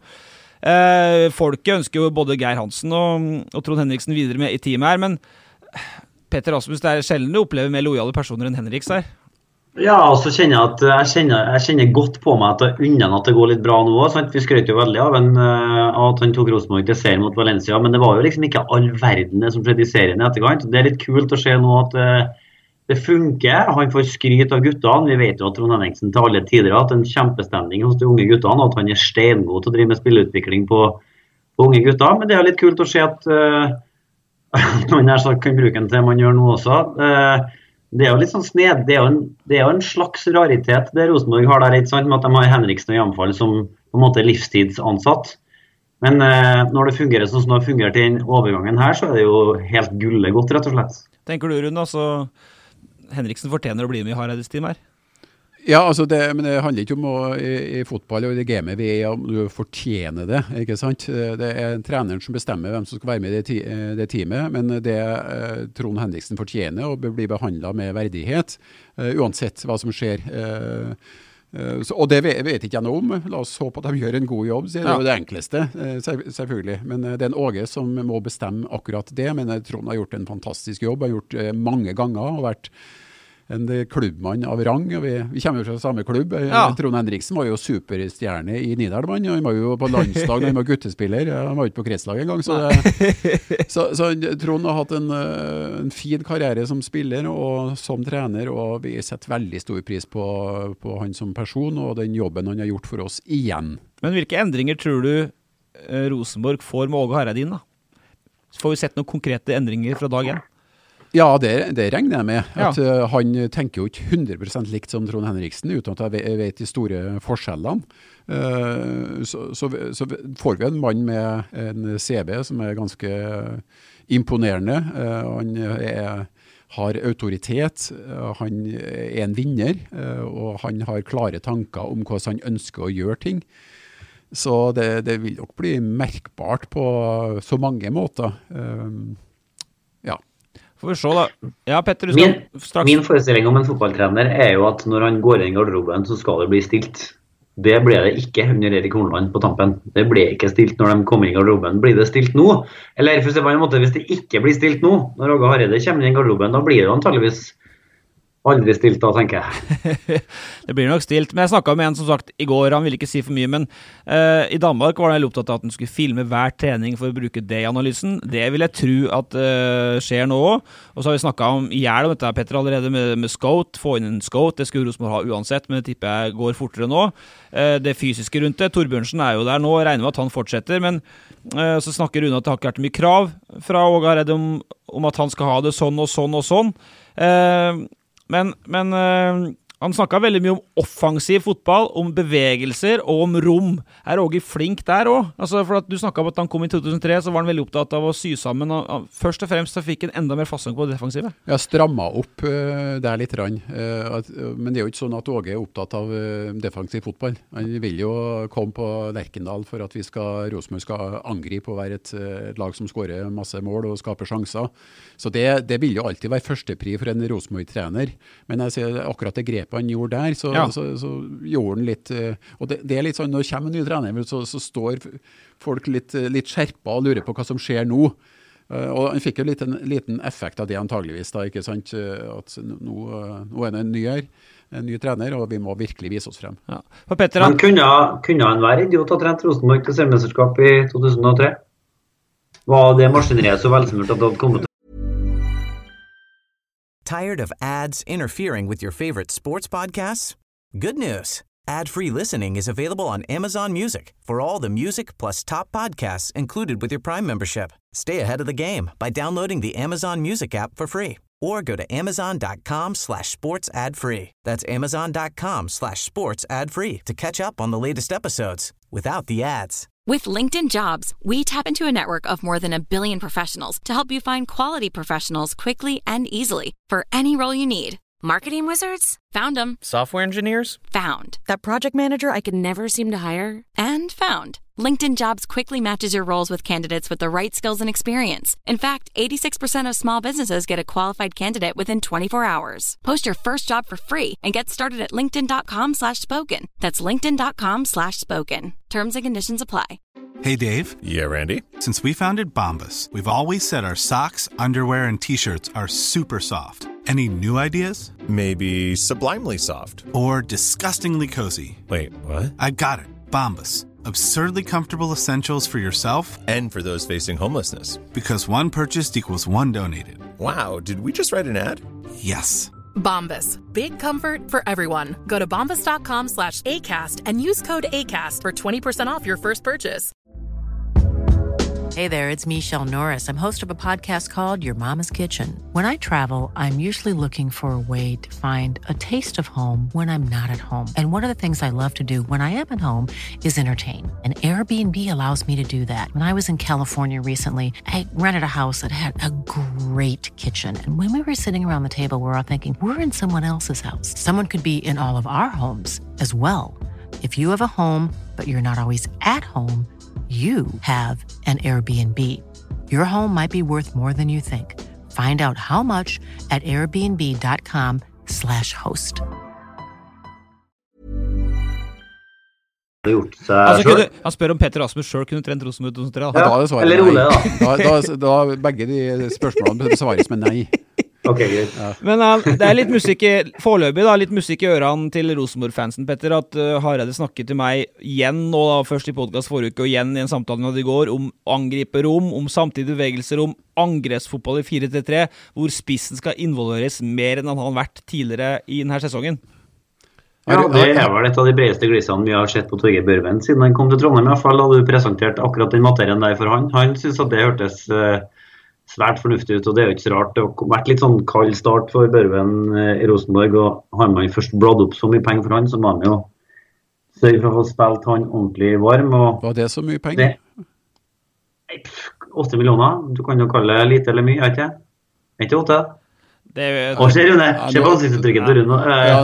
Folket ønsker jo både Geir Hansen og Trond Henriksen videre med i teamet her, men Petter Rasmus, det sjelden du opplever mer lojale personer enn Henriks her. Ja, og så kjenner jeg at jeg kjenner godt på meg at det går litt bra nå. Sant? Vi skrøt jo veldig av at han tok Rosenborg til serien mot Valencia, men det var jo liksom ikke all verden som skjedde i serien i etterkant. Det litt kult å se nå at det funker. Han får skryt av guttene. Vi vet jo at Trond Henriksen til alle tider har hatt en kjempestemning hos de unge guttene, og at han steingod til å drive med spilleutvikling på unge gutter. Men det litt kult å se at man kan bruke den til man gjør nå også. Det jo litt sånn sned. Det jo en slags raritet det Rosenborg har der, ikke sant? Med at de har Henriksen og Jamfall som på en måte livstidsansatt. Men når det fungerer sånn som det har fungert i den overgangen her, så det jo helt gullet godt, rett og slett. Tenker du, Rune, altså Henriksen fortjener å bli med i Hareides team her? Ja, altså men det handler ikke om i fotball og i det gamet vi om du fortjener det, ikke sant? Det treneren som bestemmer hvem som skal være med i det teamet, men det Trond Henriksen fortjener å bli behandlet med verdighet, uansett hva som skjer. Og det vet ikke jeg noe om. La oss håpe at de gjør en god jobb, så det jo det enkleste, selvfølgelig. Men det en Åge som må bestemme akkurat det, men Trond har gjort en fantastisk jobb, har gjort mange ganger, og vært en klubbmann av rang, og vi kommer jo fra samme klubb. Trond Henriksen var jo superstjerne i Nidarmann, og han var jo på landslag når han var guttespiller. Han var jo ikke på kretslag en gang, så Trond har hatt en fin karriere som spiller og som trener, og vi setter veldig stor pris på han som person, og den jobben han har gjort for oss igjen. Men hvilke endringer tror du Rosenborg får med Åge Hareide inn da? Så får vi sett noen konkrete endringer fra dag 1? Ja, det regner jeg med. At han tenker jo ikke 100% likt som Trond Henriksen, uten at jeg vet de store forskjellene. Så får vi en mann med en CB som ganske imponerende. Han har autoritet, han en vinner, og han har klare tanker om hvordan han ønsker å gjøre ting. Så det vil nok bli merkbart på så mange måter. Får vi se da. Ja, Petter, du skal straks... Min forestilling om en fotballtrener jo at når han går inn i garderoben, så skal det bli stilt. Det ble det ikke under Erik Horneland på tampen. Det ble ikke stilt når de kom inn i garderoben. Blir det stilt nå? Eller for å se på en måte, hvis det ikke blir stilt nå, når Åge Hareide kommer inn i garderoben, da blir det antageligvis aldri stilt da, tenker jeg. Det blir nok stilt, men jeg snakket med en som sagt i går, han ville ikke si for mye, men i Danmark var han opptatt av at han skulle filme hver trening for å bruke det i analysen. Det vil jeg tro at skjer nå også. Og så har vi snakket om dette, Petter, allerede med Scout, få inn en Scout, det skulle Rosenborg ha uansett, men det tipper jeg går fortere nå. Det fysiske rundt det, Torbjørnsen jo der nå, regner med at han fortsetter, men så snakker Rune at det har ikke vært mye krav fra Åge Hareide om at han skal ha det sånn og sånn og sånn. Men han snakket veldig mye om offensiv fotball, om bevegelser og om rom. Åge flink der også? Altså, for at du snakket om at han kom i 2003, så var han veldig opptatt av å sy sammen. Først og fremst så fikk han enda mer fasong på det defensive. Ja, strammet opp der litt rann. Men det jo ikke sånn at Åge opptatt av defensiv fotball. Han vil jo komme på Lerkendal for at Rosenborg skal angripe og være et lag som skårer masse mål og skaper sjanser. Så det vil jo alltid være førstepri for en Rosenborg-trener. Men jeg ser akkurat det grepet han gjorde der, så gjorde han litt, og det litt sånn, når det kommer en ny trener, så står folk litt skjerpet og lurer på hva som skjer nå. Og han fikk jo en liten effekt av det antageligvis, da, ikke sant? At nå det en ny trener, og vi må virkelig vise oss frem. Ja. Petter, men kunne han være idiot å trent Rosenborg til seriemesterskap i 2003? Var det maskineriet så velsmurt at det hadde kommet? Tired of ads interfering with your favorite sports podcasts? Good news. Ad-free listening is available on Amazon Music for all the music plus top podcasts included with your Prime membership. Stay ahead of the game by downloading the Amazon Music app for free or go to amazon.com/sports ad-free. That's amazon.com/sports ad-free to catch up on the latest episodes without the ads. With LinkedIn Jobs, we tap into a network of more than 1 billion professionals to help you find quality professionals quickly and easily for any role you need. Marketing wizards? Found them. Software engineers? Found. That project manager I could never seem to hire? And found. LinkedIn Jobs quickly matches your roles with candidates with the right skills and experience. In fact, 86% of small businesses get a qualified candidate within 24 hours. Post your first job for free and get started at linkedin.com/spoken. That's linkedin.com/spoken. Terms and conditions apply. Hey, Dave. Yeah, Randy? Since we founded Bombas, we've always said our socks, underwear, and T-shirts are super soft. Any new ideas? Maybe sublimely soft. Or disgustingly cozy. Wait, what? I got it. Bombas. Absurdly comfortable essentials for yourself and for those facing homelessness. Because one purchased equals one donated. Wow, did we just write an ad? Yes. Bombas. Big comfort for everyone. Go to bombas.com/ACAST and use code ACAST for 20% off your first purchase. Hey there, it's Michelle Norris. I'm host of a podcast called Your Mama's Kitchen. When I travel, I'm usually looking for a way to find a taste of home when I'm not at home. And one of the things I love to do when I am at home is entertain. And Airbnb allows me to do that. When I was in California recently, I rented a house that had a great kitchen. And when we were sitting around the table, we were all thinking, we're in someone else's house. Someone could be in all of our homes as well. If you have a home, but you're not always at home, you have an Airbnb. Your home might be worth more than you think. Find out how much at airbnb.com/host. Han spør om Petter Rasmus selv kunne trent Rosenborg 2003. Ja, da er det svaret eller Ole, da begge de spørsmålene besvares med nei. Ok, greit. Ja. Men det er litt musikk foreløpig da, litt musikk i ørene til Rosenborg-fansen, Petter, at Hareide snakket til meg igjen nå da, først i podcast forrige uke og igjen i en samtale med i går om angriperom, om samtidige bevegelser, om angrepsfotball i 4-3-3, hvor spissen skal involveres mer enn han har vært tidligere i denne sesongen. Ja, det er vel et av de bredeste glissene vi har sett på Torgeir Børven siden han kom til Trondheim. I hvert fall hadde du presentert akkurat den materien der for han. Han synes at det hørtes svært fornuftig ut, og det er jo ikke så rart. Det har vært litt sånn kald start for Børven i Rosenborg, og har man først bladd opp så mye penger for han, så må han jo sørge for å få spilt han ordentlig varm. Og var det så mye penger? 8 millioner, du kan jo kalle det lite eller mye, ikke? Ikke 8? Ser Rune, se på ansiktsuttrykket til Rune.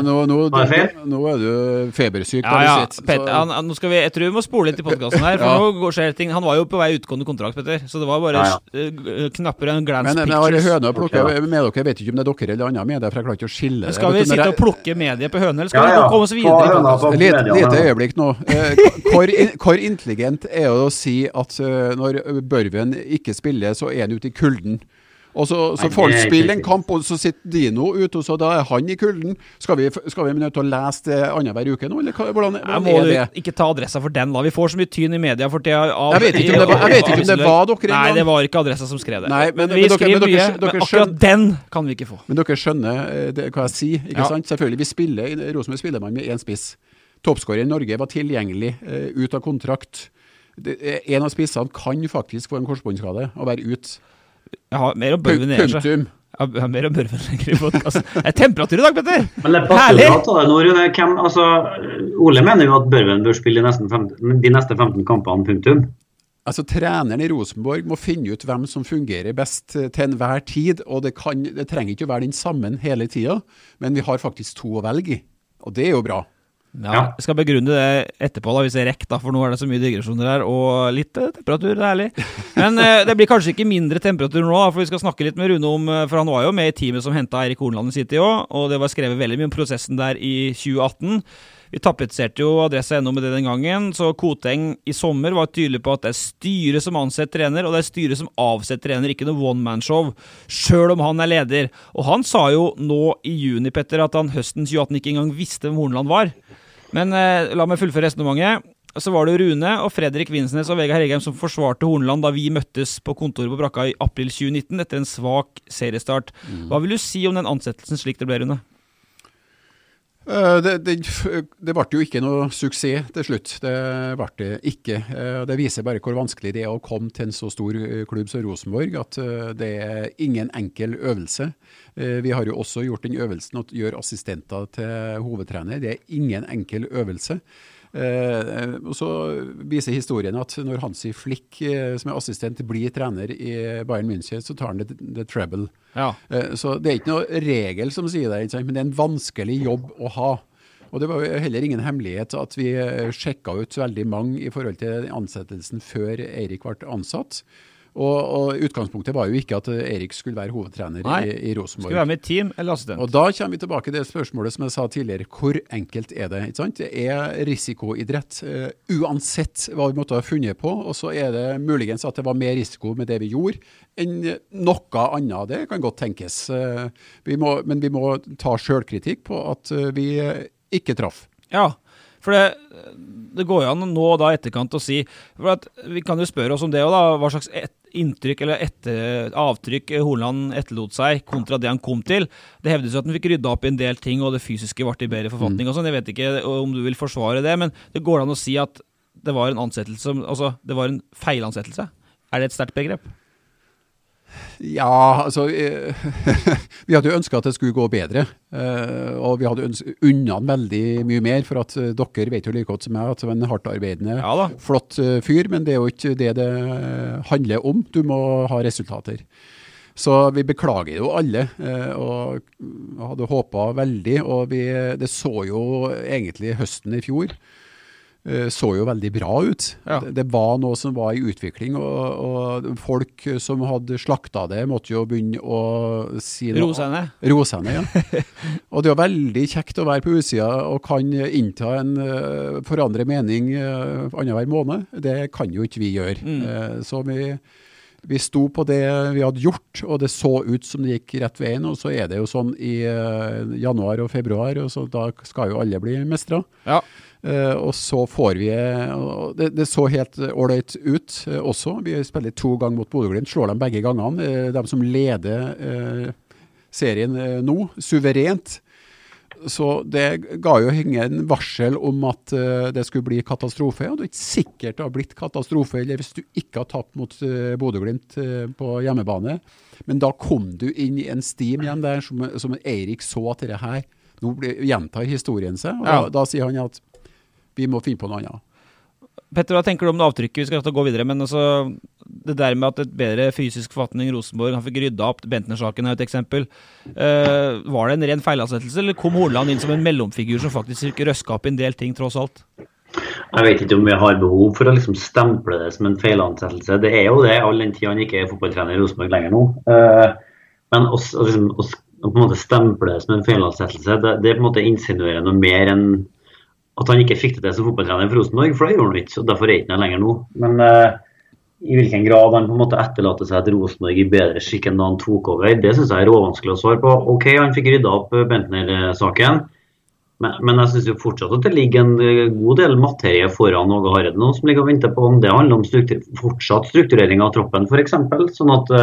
Nå er du febersyk. Petter, nå skal vi, jeg tror vi må spole litt i podcasten her, for nå skjer ting. Han var jo på vei utgående kontrakt, Petter, så det var bare knapper en glance pictures. Men jeg har høne å plukke med dere, jeg vet ikke om det er dere eller andre medier, for jeg klarer ikke å skille det. Skal vi sitte og plukke medier på høne, eller skal vi komme oss videre i podcasten? Lite øyeblikk nå. Hvor intelligent er det å si at når Børven ikke spiller, så er han ute i kulden? Og så får han spille en kamp, og så sitter Dino ute, og så da er han i kulden. Skal vi nødt til å lese det andre hver uke nå, eller hvordan er det? Ikke ta adressa for den da, vi får så mye tyn i media for det. Jeg vet ikke om det var dere. Nei, det var ikke adressa som skrev det. Nei, men vi skriver mye, men akkurat den kan vi ikke få. Men dere skjønner hva jeg sier, ikke sant? Selvfølgelig, Rosenborg spiller man med en spiss. Toppskårer i Norge var tilgjengelig ut av kontrakt. En av spissene kan faktisk få en korsbåndskade og være ut. Jeg har mer om Børven nede. Punktum. Jeg har mer om Børven lenger i podcasten. Det er temperatur i dag, Petter! Men det passer bra til det nå, Rune. Ole mener jo at Børven bør spille de neste 15 kampene, punktum. Altså, treneren i Rosenborg må finne ut hvem som fungerer best til enhver tid, og det trenger ikke å være den samme hele tiden, men vi har faktisk 2 å velge i, og det er jo bra. Ja, jeg skal begrunne det etterpå da, hvis jeg rekker da, for nå er det så mye digresjoner her, og litt temperatur, det er ærlig. Men det blir kanskje ikke mindre temperatur nå da, for vi skal snakke litt med Rune om, for han var jo med i teamet som hentet Eirik Horneland i City også, og det var skrevet veldig mye om prosessen der i 2018. Vi tapetserte jo adressa enda med det den gangen, så Koteng i sommer var tydelig på at det er styret som ansetter trener, og det er styret som avsetter trener, ikke noe one-man-show, selv om han er leder. Og han sa jo nå i juni, Petter, at han høsten 2018 ikke engang visste hvem Horneland var. Men la meg fullføre resonemanget. Så var det Rune og Fredrik Vinsnes og Vegard Herregheim som forsvarte Horneland da vi møttes på kontoret på Brakka i april 2019 etter en svak seriestart. Hva vil du si om den ansettelsen slik det ble, Rune? Det ble jo ikke noe suksess til slutt. Det ble det ikke. Det viser bare hvor vanskelig det er å komme til en så stor klubb som Rosenborg, at det er ingen enkel øvelse. Vi har jo også gjort den øvelsen å gjøre assistenter til hovedtrener. Det er ingen enkel øvelse. Og så viser historien at når Hansi Flick, som assistent, blir trener i Bayern München, så tar han det treble. Ja. Så det ikke noe regel som sier det, ikke sant? Men det en vanskelig jobb å ha. Og det var heller ingen hemmelighet at vi sjekket ut veldig mange i forhold til ansettelsen før Eirik ble ansatt. Og utgangspunktet var jo ikke at Eirik skulle være hovedtrener i Rosenborg. Skulle være med i team eller assistent. Og da kommer vi tilbake til det spørsmålet som jeg sa tidligere. Hvor enkelt det, ikke sant? Det risikoidrett, uansett hva vi måtte ha funnet på, og så det muligens at det var mer risiko med det vi gjorde, enn noe annet. Det kan godt tenkes. Men vi må ta selvkritikk på at vi ikke traff. Ja, for det går jo an nå da etterkant å si, for at vi kan jo spørre oss om det også da, hva slags inntrykk eller avtrykk Horneland etterlot seg kontra det han kom til. Det hevdes jo at han fikk rydda opp i en del ting, og det fysiske ble i bedre forfatning og sånn. Jeg vet ikke om du vil forsvare det, men det går an å si at det var en ansettelse, altså det var en feilansettelse. Det et sterkt begrep? Ja, altså vi hadde jo ønsket at det skulle gå bedre, og vi hadde unna veldig mye mer, for at dere vet jo like godt som jeg at det var en hardt arbeidende, flott fyr, men det jo ikke det handler om. Du må ha resultater. Så vi beklager jo alle, og hadde håpet veldig, og det så jo egentlig høsten i fjor, så jo veldig bra ut. Ja. Det var noe som var i utvikling, og folk som hadde slaktet det måtte jo begynne å si noe. Rosene, ja. Og det var veldig kjekt å være på utsida og kan innta en forandre mening annenhver måned. Det kan jo ikke vi gjøre. Så vi sto på det vi hadde gjort, og det så ut som det gikk rett veien, og så det jo sånn i januar og februar, og så da skal jo alle bli mestre. Ja. Og så får vi, det så helt ordentlig ut også. Vi spiller 2 ganger mot Bodø/Glimt, slår dem begge gangene. De som leder serien nå, suverent. Så det ga jo ingen varsel om at det skulle bli katastrofe, og det ikke sikkert det har blitt katastrofe, eller hvis du ikke har tapt mot Bodø/Glimt på hjemmebane. Men da kom du inn i en stim igjen der, som Eirik så at det her, nå gjentar historien seg, og da sier han at vi må finne på noe annet. Petter, hva tenker du om det avtrykket? Vi skal gå videre, men altså, det der med at et bedre fysisk forfatning i Rosenborg, han fikk rydda opp, Bentner-saken et eksempel. Var det en ren feilansettelse, eller kom Horneland inn som en mellomfigur som faktisk røsket opp en del ting, tross alt? Jeg vet ikke om vi har behov for å liksom stemple det som en feilansettelse. Det jo det, all den tid han ikke fotballtrener i Rosenborg lenger nå. Men å på en måte stemple det som en feilansettelse, det på en måte insinuerer noe mer enn at han ikke fikk det til som fotballtrener for Rosenborg, for det gjorde han ikke, og derfor ikke han lenger nå. Men i hvilken grad han på en måte etterlater seg et Rosenborg i bedre skikk enn da han tok over, det synes jeg råvanskelig å svare på. Ok, han fikk rydda opp Bentner-saken, men jeg synes jo fortsatt at det ligger en god del materie foran Åge Hareide nå, som ligger og venter på om det handler om fortsatt strukturering av troppen, for eksempel, sånn at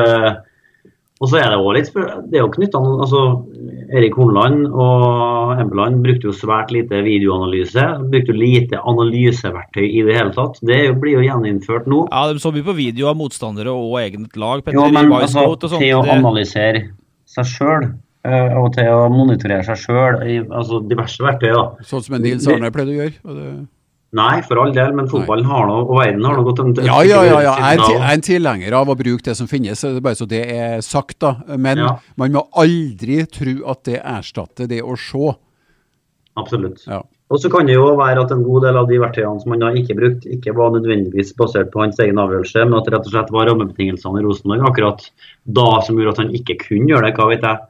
og så det også litt, det jo knyttet, altså Erik Horneland og Embeland brukte jo svært lite videoanalyse, brukte jo lite analyseverktøy i det hele tatt. Det blir jo gjeninnført nå. Ja, de så mye på video av motstandere og eget lag. Petter, jo, men altså, til å analysere seg selv, og til å monitorere seg selv, altså diverse verktøy da. Sånn som en Nils Arne pleide å gjøre? Nei, for all del, men fotballen har noe, og verden har noe gått en... Ja, jeg en tilhenger av å bruke det som finnes, bare så det sagt da, men man må aldri tro at det erstatter det å se. Absolutt. Ja. Og så kan det jo være at en god del av de verktøyene som man da ikke brukt, ikke var nødvendigvis basert på hans egen avgjørelse, men at det rett og slett var rammebetingelsene i Rosenborg akkurat da som gjorde at han ikke kunne gjøre det, hva vet jeg?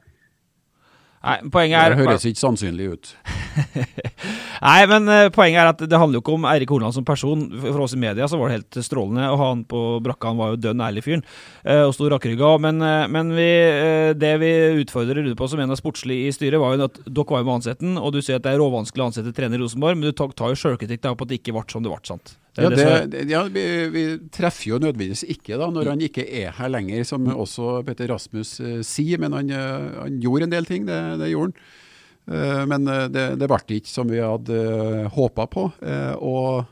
Nei, poenget det høres ikke sannsynlig ut. Nei, men poenget at det handler jo ikke om Eirik Horneland som person. For oss i media så var det helt strålende, og han på brakka, han var jo dønn ærlig fyren, og stor rakkrygga. Men det vi utfordrer på som en av sportslige i styret var jo at dere var jo med ansetten, og du sier at det råvanskelig å ansette trener i Rosenborg, men du tar jo selvkritikk på at det ikke ble som det ble, sant? Vi treffer jo nødvendigvis ikke da, når han ikke her lenger, som også Petter Rasmus sier, men han gjorde en del ting, det gjorde han. Men det ble ikke som vi hadde håpet på, og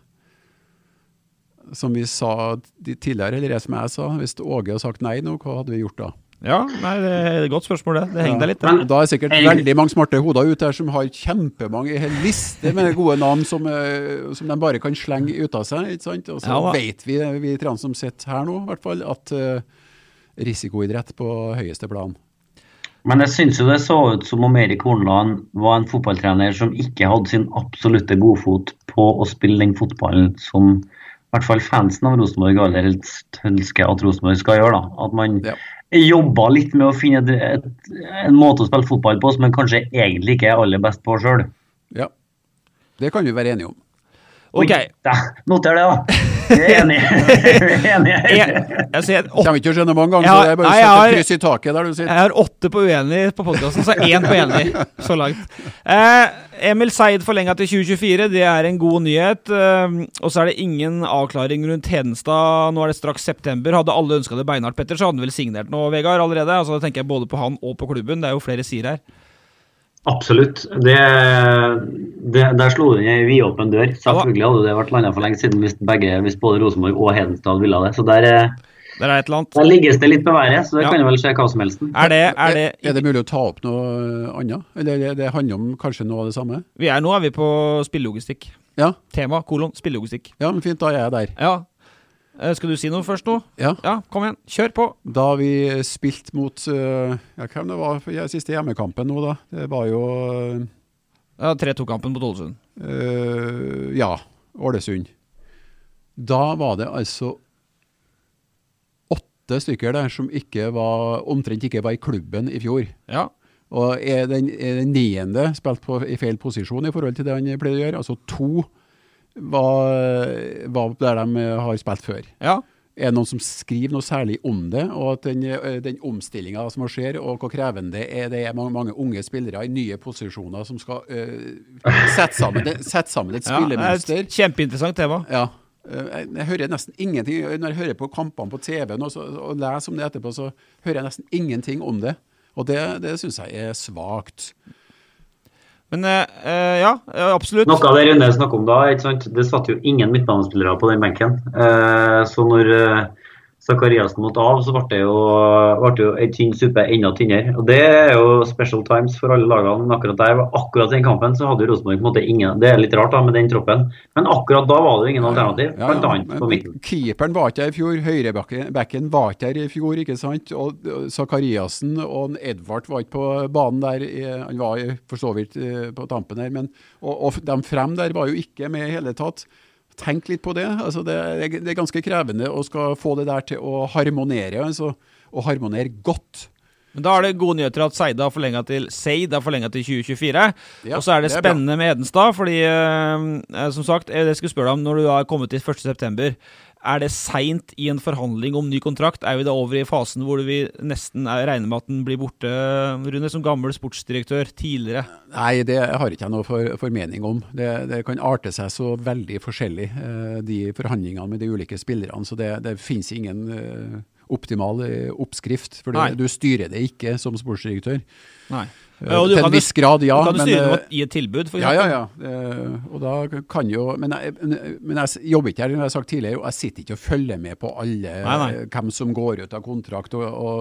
som vi sa tidligere, eller det som jeg sa, hvis Åge hadde sagt nei nå, hva hadde vi gjort da? Ja, nei, det er et godt spørsmål det. Det henger deg litt. Men da sikkert veldig mange smarte hoder ute her som har kjempemange liste med gode navn som de bare kan slenge ut av seg, ikke sant? Og så vet vi tre som sitter her nå, I hvert fall, at risikoidrett på høyeste plan. Men jeg synes jo det så ut som om Erik Horneland var en fotballtrener som ikke hadde sin absolutte godfot på å spille den fotballen som I hvert fall fansen av Rosenborg aller helst ønsker at Rosenborg skal gjøre da. At man jobber litt med å finne en måte å spille fotball på som man kanskje egentlig ikke aller best på selv. Ja, det kan vi være enige om. Ok. Noter det da. Jeg enig. Kommer ikke å skjønne mange ganger, så jeg bare setter kryss I taket der du sitter. Jeg har 8 på uenig på podcasten, så 1 på enig, så langt. Emil Seid forlenget til 2024, det en god nyhet, og så det ingen avklaring rundt Hedenstad, nå det straks september. Hadde alle ønsket det beinhardt, Petter, så hadde han vel signert nå, Vegard, allerede, altså da tenker jeg både på han og på klubben, det jo flere sider her. Absolutt. Der slo den I vidåpen dør. Selvfølgelig hadde det vært landet for lenge siden hvis både Rosenborg og Hedenstad ville det. Så der et eller annet. Der ligges det litt på været, så det kan jo vel skje hva som helst. Er det mulig å ta opp noe annet? Eller det handler om kanskje noe av det samme? Nå vi på spillelogistikk. Ja. Tema, spillelogistikk. Ja, men fint, da jeg der. Ja. Skal du si noe først nå? Ja. Ja, kom igjen, kjør på. Da vi spilt mot, hvem det var siste hjemmekampen nå da? Det var jo... 3-2-kampen på Ålesund. Ja, Ålesund. Da var det altså 8 stykker der som omtrent ikke var I klubben I fjor. Ja. Og den 9. spilt I feil posisjon I forhold til det han pleide å gjøre. Altså 2 var der de har spilt før. Ja. Det noen som skriver noe særlig om det, og at den omstillingen som skjer, og hvor krevende det mange unge spillere I nye posisjoner som skal sette sammen et spillemønster. Det et kjempeinteressant tema. Ja. Jeg hører nesten ingenting, når jeg hører på kampene på TV-en og leser om det etterpå, så hører jeg nesten ingenting om det. Og det synes jeg svagt. Men ja, absolutt. Noe av det Rune snakker om da, ikke sant? Det satt jo ingen midtbanespillere på den benken. Så når Zakariasen måtte av, så ble det jo en tynn suppe enda tynnere. Og det jo special times for alle lagene, men akkurat den kampen så hadde jo Rosenborg på en måte ingen, det litt rart da med den troppen, men akkurat da var det jo ingen alternativ, blant annet på midten. Keeperen var ikke her I fjor, høyrebacken var ikke her I fjor, ikke sant? Og Zakariasen og Edvard var ikke på banen der, han var for så vidt på tampen her, men og de frem der var jo ikke med I hele tatt. Tenk litt på det, altså det ganske krevende å skal få det der til å harmonere, altså, og harmonere godt. Men da det gode nyheter at Seid har forlenget til 2024, ja, og så det spennende med Hedenstad, fordi som sagt, det skulle spørre deg om når du har kommet til 1. september, det sent I en forhandling om ny kontrakt? Vi da over I fasen hvor vi nesten regner med at den blir borte, Rune, som gammel sportsdirektør tidligere? Nei, det har ikke jeg noe formening om. Det kan arte seg så veldig forskjellig, de forhandlingene med de ulike spillerne, så det finnes ingen optimal oppskrift, for du styrer det ikke som sportsdirektør. Nei. Til en viss grad, ja. Du kan styre med I et tilbud, for eksempel. Ja. Og da kan jo... Men jeg jobber ikke her, som jeg har sagt tidligere, og jeg sitter ikke og følger med på alle hvem som går ut av kontrakt,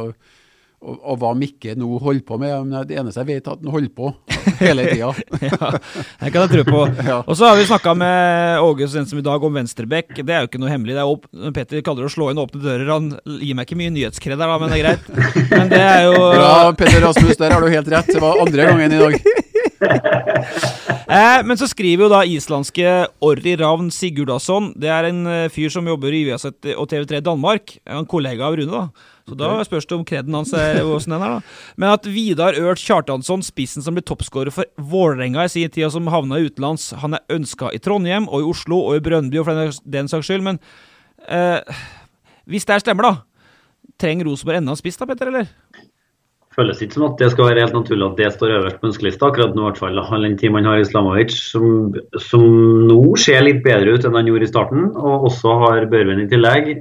og hva Mikke nå holder på med. Men det eneste jeg vet at han holder på hele tiden. Ja, det kan jeg tro på. Ja. Og så har vi snakket med Åge så sent som I dag om Venstrebekk. Det jo ikke noe hemmelig. Petter kaller det å slå inn åpne dører. Han gir meg ikke mye nyhetskredder da, men det greit. Men det jo... Bra, Petter Rasmus, der har du helt rett. Det var andre gangen I dag. Men så skriver jo da islandske Orri Ravn Sigurdasson. Det en fyr som jobber I Viasat og TV3 Danmark. En kollega av Rune da. Så da spørs det om kreden hans hvordan den da. Men at Vidar Ørt Kjartansson, spissen som ble toppskårer for Vålerenga I sin tid, og som havnet I utenlands, han ønsket I Trondheim og I Oslo og I Brøndby og for den saks skyld, men hvis det stemmer da, trenger Rosenborg enda en spiss da, Petter, eller? Føles ikke som at det skal være helt naturlig at det står øverst på ønskelista, akkurat nå I hvert fall. All den tid man har Islamovic, som nå ser litt bedre ut enn han gjorde I starten, og også har Børven I tillegg.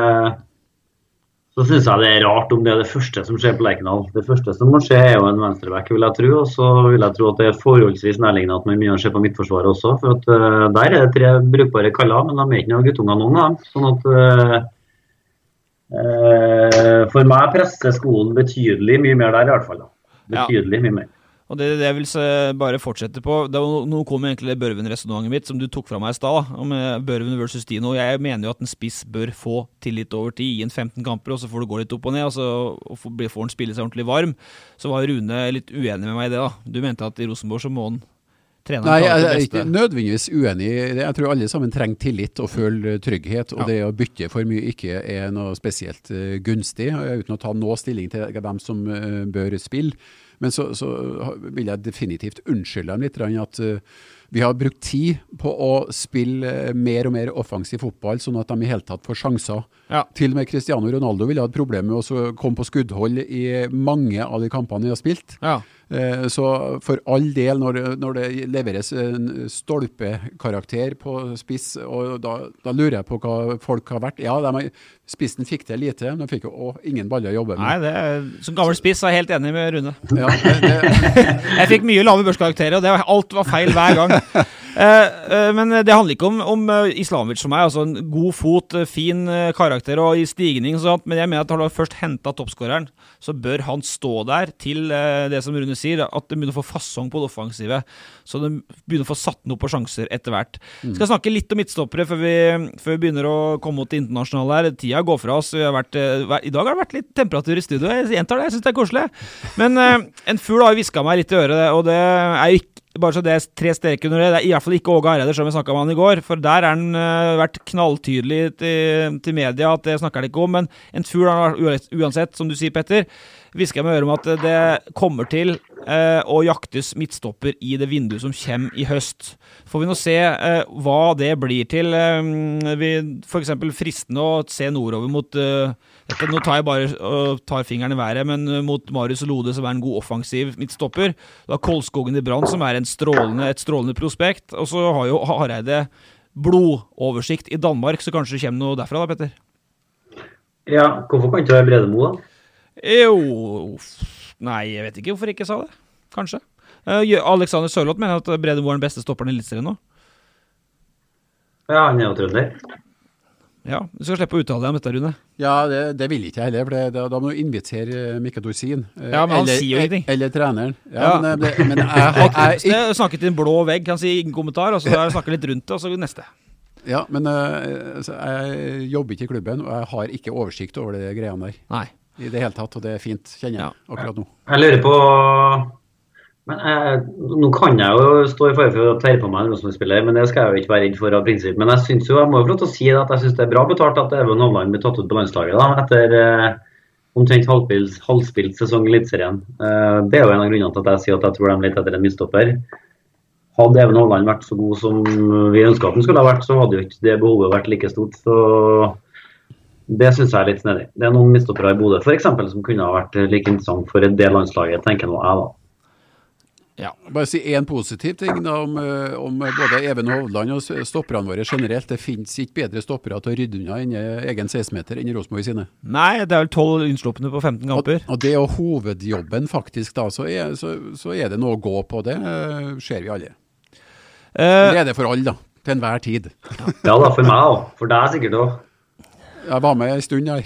Så synes jeg det rart om det det første som skjer på Lerkendal. Det første som må skje jo en venstreback, vil jeg tro, og så vil jeg tro at det forholdsvis nærliggende at man begynner å se på midtforsvaret også, for at der det 3 brukbare kaller, men de ikke noen guttunger noen av dem, sånn at For meg presser skolen betydelig mye mer der I hvert fall. Da. Betydelig mye mer. Og det jeg vil bare fortsette på, nå kom egentlig det Børven-resonnementet mitt, som du tok fra meg I stad, om Børven versus Dino. Jeg mener jo at en spiss bør få tillit over tid I en 15 kamper, og så får det gå litt opp og ned, og får han spille seg ordentlig varm. Så var Rune litt uenig med meg I det da. Du mente at I Rosenborg så må han trene Nei, jeg er ikke nødvendigvis uenig. Jeg tror alle sammen trenger tillit og føle trygghet, og det å bytte for mye ikke noe spesielt gunstig, uten å ta noe stilling til hvem som bør spille. Men så vil jeg definitivt unnskylde dem litt, at vi har brukt tid på å spille mer og mer offensiv fotball, sånn at de I hele tatt får sjanser. Til og med Cristiano Ronaldo ville ha et problem med å komme på skuddhold I mange av de kampene vi har spilt. Så for all del, når det leveres en stolpekarakter på spiss, og da lurer jeg på hva folk har vært. Ja, spissen fikk det lite, men de fikk jo ingen baller å jobbe med. Nei, som gammel spiss er jeg helt enig med Rune. Jeg fikk mye lave børskarakterer, og alt var feil hver gang. Men det handler ikke om Islamovic som altså en god fot, fin karakter og I stigning og sånt, men jeg mener at har du først hentet toppskåreren, så bør han stå der til det som Rune sier, at det begynner å få fasong på det offensive, så det begynner å få satt noe på sjanser etter hvert. Skal snakke litt om midtstoppere før vi begynner å komme mot det internasjonale her. Tida går fra oss. I dag har det vært litt temperatur I studio. Jeg gjentar det, jeg synes det koselig. Men en fugl har visket meg litt I øret, og det ikke bare så det 3 streker under det I hvert fall ikke Åge Hareide som vi snakket med han I går, for der han vært knalltydelig til media at det snakker det ikke om, men en fugl har uansett, som du sier Petter, visker jeg med øret om at det kommer til å jaktes midtstopper I det vinduet som kommer I høst. Får vi nå se hva det blir til. For eksempel fristende å se nordover mot nå tar jeg bare og tar fingeren I været, men mot Marius Lode som en god offensiv midtstopper. Da Kolskogen I Brann som et strålende prospekt, og så har jo Hareide blodoversikt I Danmark, så kanskje det kommer noe derfra da, Petter? Ja, hvorfor kan ikke være Bredemo da? Jo, nei, jeg vet ikke hvorfor jeg ikke sa det. Kanskje. Alexander Sørloth mener at Bredemo den beste stopperen I Eliteserien nå. Ja, han jo trønder. Ja, du skal slippe å uttale deg om dette, Rune. Ja, det vil ikke jeg heller, for da må du invitere Mikael Dorsin. Ja, men han sier jo ingenting. Eller treneren. Ja. Men jeg snakket I en blå vegg, han sier ingen kommentar, og så snakker litt rundt det, og så neste. Ja, men jeg jobber ikke I klubben, og jeg har ikke oversikt over det greiene der. Nei. I det hele tatt, og det fint, kjenner jeg akkurat nå. Jeg lurer på, men nå kan jeg jo stå I fare for å tære på meg en Rosenborg-spiller, men det skal jeg jo ikke være redd for av prinsipp. Men jeg synes jo, jeg må jo få lov til å si at jeg synes det bra betalt at Even Hovland blir tatt ut på landslaget da, etter omtrent halvspilt sesong I Eliteserien. Det jo en av grunnene til at jeg sier at jeg tror de litt etter en midtstopper. Hadde Even Hovland vært så god som vi ønsket at den skulle ha vært, så hadde jo ikke det behovet vært like stort, så det synes jeg litt snedig. Det noen midtstoppere I Bodø, for eksempel, som kunne ha vært like interessant for det landslaget, tenker nå jeg da. Ja. Bare si en positiv ting da, om både Even Hovland og stopperne våre generelt. Det finnes ikke bedre stoppere til å rydde unna enn egen 16-meter enn I Rosenborg sine. Nei, det vel 12 innsluppende på 15 kamper. Og det hovedjobben faktisk da, så det noe å gå på det, ser vi alle. Det det for alle da, til enhver tid. Ja da, for meg også, for deg sikkert også. Jeg var med en stund her.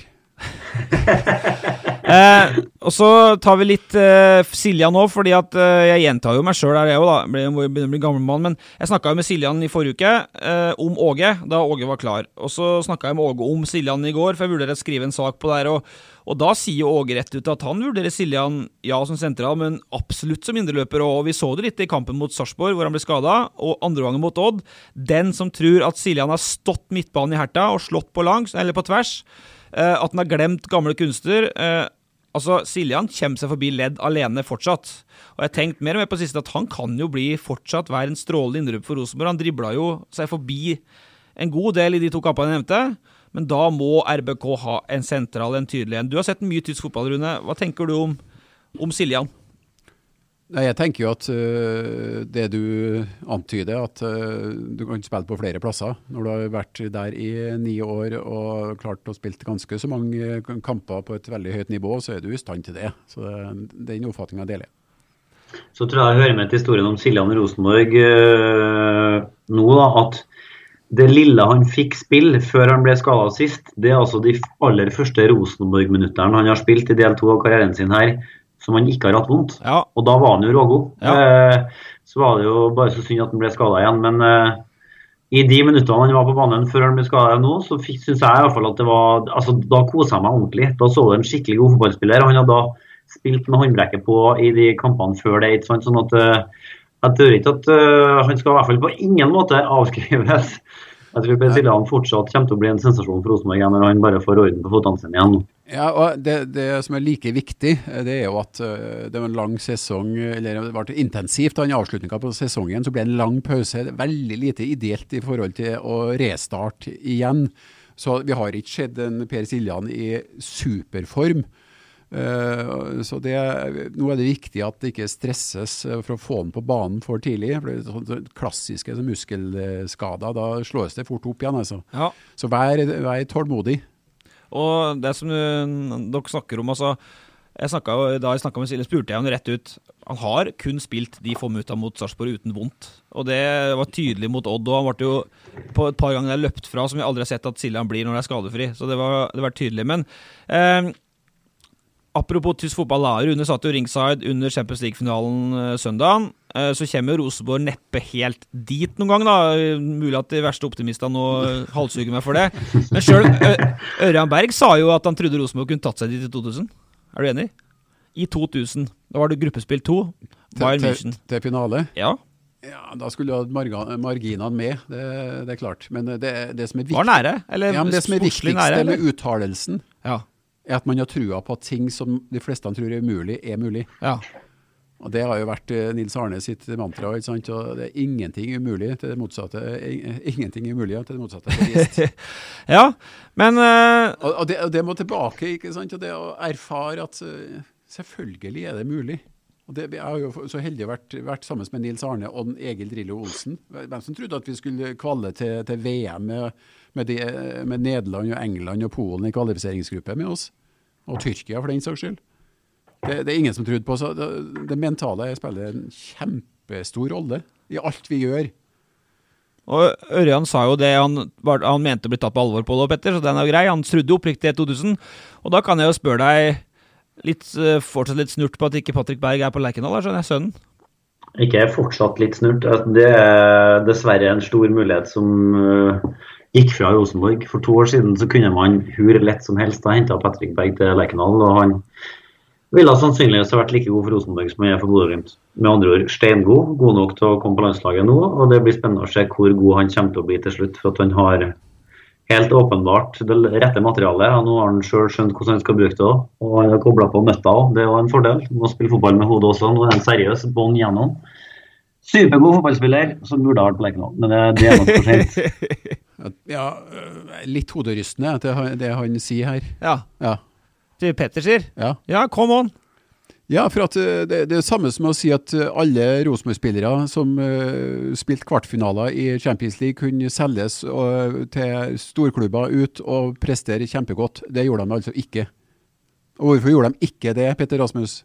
Og så tar vi litt Siljan nå, fordi at jeg gjentar jo meg selv her da, begynner å bli gammel mann, men jeg snakket jo med Siljan I forrige uke om Åge, da Åge var klar, og så snakket jeg med Åge om Siljan I går, for jeg vurderer å skrive en sak på det her, og da sier Åge rett ut at han vurderer Siljan, ja, som sentral, men absolutt som indreløper, og vi så det litt I kampen mot Sarpsborg, hvor han ble skadet, og andre gangen mot Odd, den som tror at Siljan har stått midtbanen I Herta, og slått på langs, eller på tvers, at han har glemt gamle kunster, altså Siljan kommer seg forbi ledd alene fortsatt, og jeg har tenkt mer og mer på siste at han kan jo fortsatt være en strålende indreløper for Rosenborg, han driblet jo seg forbi en god del I de 2 kampene jeg nevnte, men da må RBK ha en sentral, en tydelig en. Du har sett mye tysk fotball, Rune. Hva tenker du om Siljan? Nei, jeg tenker jo at det du antyder, at du kan spille på flere plasser. Når du har vært der I 9 år og klart å spille ganske så mange kamper på et veldig høyt nivå, så du I stand til det. Så den oppfatningen deler jeg. Så tror jeg hører med til historien om Siljan I Rosenborg nå da, at det lille han fikk spill før han ble skadet sist, det altså de aller første Rosenborg-minutterne han har spilt I del 2 av karrieren sin her, som han ikke har hatt vondt. Og da var han jo rågod. Så var det jo bare så synd at han ble skadet igjen, men I de minuttene han var på banen før han ble skadet nå, så synes jeg I hvert fall at det var, altså da koset jeg meg ordentlig. Da så du en skikkelig god fotballspiller, han hadde da spilt med håndbrekket på I de kampene før det, ikke sant? Sånn at jeg tror ikke at han skal I hvert fall på ingen måte avskrives. Jeg tror Brasilian fortsatt kommer til å bli en sensasjon for Rosenborg når han bare får orden på fotene sine igjen. Ja, og det som like viktig, det jo at det var en lang sesong, eller det var intensivt, han avslutningen på sesongen, så ble det en lang pause, veldig lite ideelt I forhold til å restarte igjen. Så vi har ikke sett en Per Siljan I superform. Så nå det viktig at det ikke stresses for å få den på banen for tidlig, for det sånn klassiske muskelskader, da slås det fort opp igjen altså. Så vær tålmodig. Og det som dere snakker om, altså, da jeg snakket med Silje, spurte jeg han rett ut, han har kun spilt de få minutter mot Sarpsborg uten vondt, og det var tydelig mot Odd, og han ble jo på et par ganger løpt fra, som vi aldri har sett at Siljan blir når det skadefri, så det var tydelig, men apropos tysk fotball, Rune satt jo ringside under Champions League-finalen søndagen, så kommer Rosenborg neppe helt dit noen gang da, mulig at de verste optimistene nå halvsuger meg for det, men selv Ørjan Berg sa jo at han trodde Rosenborg kunne tatt seg dit I 2000, du enig? I 2000, da var det gruppespill 2, Bayern München. Til finale? Ja. Ja, da skulle jo marginene med, det klart, men det som viktig... Var nære? Eller det som viktigst, nære, det med uttalelsen. Ja. At man har trua på at ting som de fleste tror mulig, mulig. Ja. Og det har jo vært Nils Arne sitt mantra, ikke sant? Og det ingenting umulig til det motsatte. Ingenting umulig til det motsatte. Ja, men... Og det må tilbake, ikke sant? Og det å erfare at selvfølgelig det mulig. Og jeg har jo så heldig vært sammen med Nils Arne og Egil Drillo Olsen. Hvem som trodde at vi skulle kvalle til VM med Nederland og England og Polen I kvalifiseringsgruppe med oss, og Tyrkia for den saks skyld. Det ingen som trodde på, så det mentale spiller en kjempestor rolle I alt vi gjør. Og Ørjan sa jo det han mente å bli tatt på alvor på det, Petter, så den jo grei. Han trodde oppriktig 2000, og da kan jeg jo spørre deg fortsatt litt snurt på at ikke Patrick Berg på Lerkendal, skjønner jeg, sønnen? Ikke fortsatt litt snurt. Det dessverre en stor mulighet som gikk fra Rosenborg. For 2 år siden så kunne man hur lett som helst ha hentet Patrick Berg til Lerkendal, og han ville sannsynligvis ha vært like god for Rosenborg som han for Bodø/Glimt. Med andre ord, steingod, god nok til å komme på landslaget nå, og det blir spennende å se hvor god han kommer til å bli til slutt, for at han har helt åpenbart det rette materialet, og nå har han selv skjønt hvordan han skal bruke det, og han har koblet på nøtta også. Det var en fordel. Han må spille fotball med hodet også, nå en seriøs bånd gjennom. Supergod fotballspiller, som burde ha vært på Lerkendal, men det nok for sent. Ja, litt hoderystende, det han sier her. Ja. Til Petter sier? Ja, come on. Ja, for at det samme som å si at alle Rosenborg-spillere som spilte kvartfinaler I Champions League kunne selges til storklubber ut og prestere kjempegodt. Det gjorde de altså ikke. Og hvorfor gjorde de ikke det, Petter Rasmus?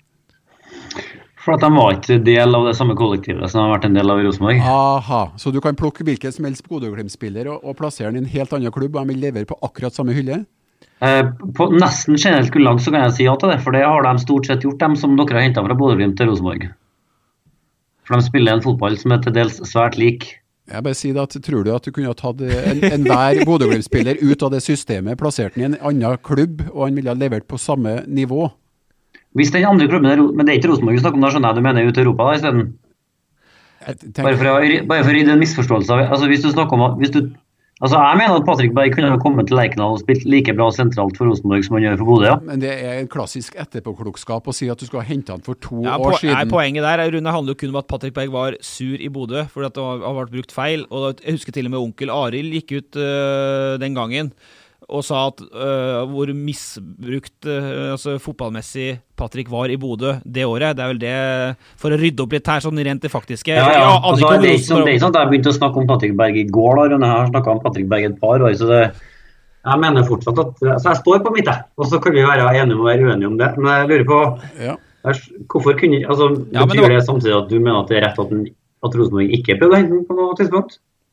For at de var ikke del av det samme kollektivet som har vært en del av Rosenborg. Aha, så du kan plukke hvilken som helst Bodø/Glimt-spiller og plassere den I en helt annen klubb, og de vil levere på akkurat samme hylle? På nesten generelt grunnlag så kan jeg si ja til det, for det har de stort sett gjort, dem som dere har hentet fra Bodø/Glimt til Rosenborg. For de spiller en fotball som til dels svært lik. Jeg bare sier at, tror du at du kunne ha tatt enhver Bodø/Glimt-spiller ut av det systemet, plassert den I en annen klubb, og han ville ha levert på samme nivå? Hvis den andre klubben men det ikke Rosenborg vi snakker om, da skjønner jeg du mener ut til Europa da I stedet. Bare for å rydde en misforståelse. Altså hvis du snakker om Altså jeg mener at Patrick Berg kunne ha kommet til Lerkendal og spilt like bra sentralt for Rosenborg som han gjør for Bodø, ja. Men det en klassisk etterpåklokskap å si at du skal ha hentet han for 2 år siden. Poenget der, Rune, handler jo kun om at Patrick Berg var sur I Bodø, fordi at det har vært brukt feil, og jeg husker til og med onkel Arild gikk ut den gangen, og sa at hvor misbrukt fotballmessig Patrick var I Bodø det året. Det vel det, for å rydde opp litt her, sånn rent det faktiske. Ja. Altså, det sånn at jeg begynte å snakke om Patrick Berg I går, da, jeg har snakket om Patrick Berg et par år, så jeg mener fortsatt at så jeg står på mitt, og så kan vi være enige om å være uenige om det, men jeg lurer på hvorfor kunne, betyr det samtidig at du mener at det rett at Rosenborg ikke prøvde å hente den på noe tidspunkt?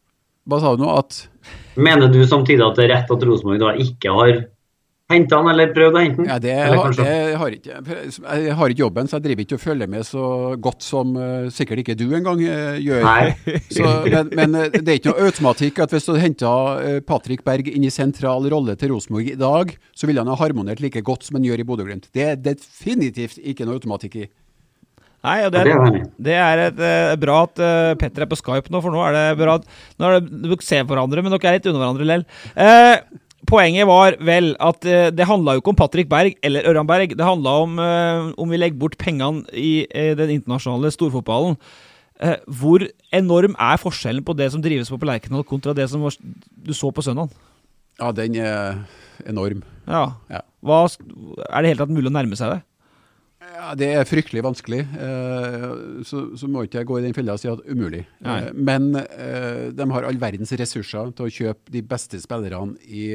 Hva sa du nå? Mener du samtidig at det rett at Rosenborg da ikke har hentet han, eller prøvd å hente han? Ja, det har ikke. Jeg har ikke jobben, så jeg driver ikke og følger med så godt som sikkert ikke du en gang gjør. Nei. Men det er ikke noe automatikk at hvis du hentet Patrick Berg inn i sentral rolle til Rosenborg i dag, så vil han ha harmonert like godt som han gjør i Bodø/Glimt. Det er definitivt ikke noe automatikk i. Nei, og det er bra at Petter på Skype nå, for nå det bra at dere ser hverandre, men dere litt under hverandre lell. Poenget var vel at det handlet jo ikke om Patrick Berg eller Ørjan Berg, det handlet om vi legger bort pengene i den internasjonale storfotballen. Hvor enorm forskjellen på det som drives på Lerkendal kontra det som du så på søndagen? Ja, den enorm. Ja. Det helt tatt mulig å nærme seg det? Ja, det fryktelig vanskelig, så må ikke jeg gå i den fella og si at umulig. Men de har all verdens ressurser til å kjøpe de beste spillerne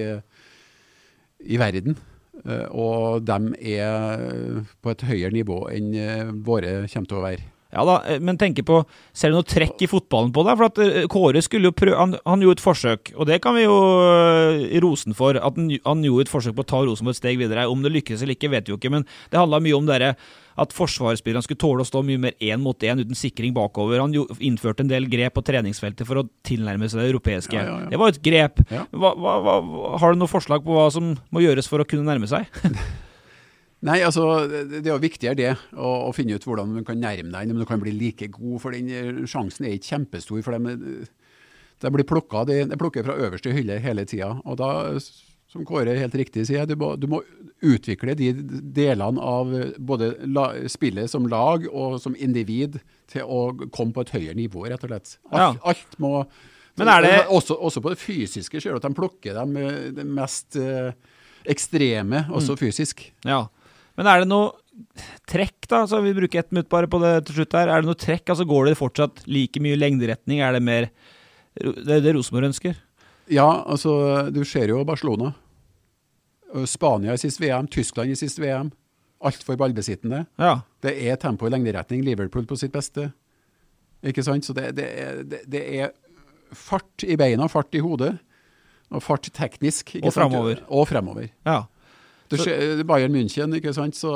i verden, og de på et høyere nivå enn våre kommer til å være. Ja da, men tenker på, ser du noe trekk i fotballen på det? For at Kåre skulle jo prøve, han gjorde et forsøk, og det kan vi jo i rosen for, at han gjorde et forsøk på å ta Rosenborg et steg videre. Om det lykkes eller ikke, vet vi jo ikke, men det handlet mye om det at forsvarsspillerne skulle tåle å stå mye mer 1 mot 1 uten sikring bakover. Han innførte en del grep på treningsfeltet for å tilnærme seg det europeiske. Ja. Det var et grep. Ja. Har du noe forslag på hva som må gjøres for å kunne nærme seg? Nei, altså, det jo viktigere det, å finne ut hvordan man kan nærme deg, om du kan bli like god, for den sjansen ikke kjempestor, for de blir plukket, de plukker fra øverste hylle hele tiden, og da, som Kåre helt riktig sier, du må utvikle de delene av både spillet som lag og som individ til å komme på et høyere nivå, rett og slett. Alt må... Men det... Også på det fysiske, ser du at de plukker det mest ekstreme, også fysisk. Ja. Men det noe trekk da? Altså, vi bruker 1 minutt bare på det til slutt her. Det noe trekk? Altså, går det fortsatt like mye lengderetning? Det mer det Rosenborg ønsker? Ja, altså, du ser jo Barcelona. Spania i sist VM, Tyskland i sist VM. Alt for ballbesittende. Ja. Det tempo i lengderetning. Liverpool på sitt beste. Ikke sant? Så det fart i beina, fart i hodet. Og fart teknisk. Ikke sant? Fremover. Og fremover. Ja. Bayern München, ikke sant, så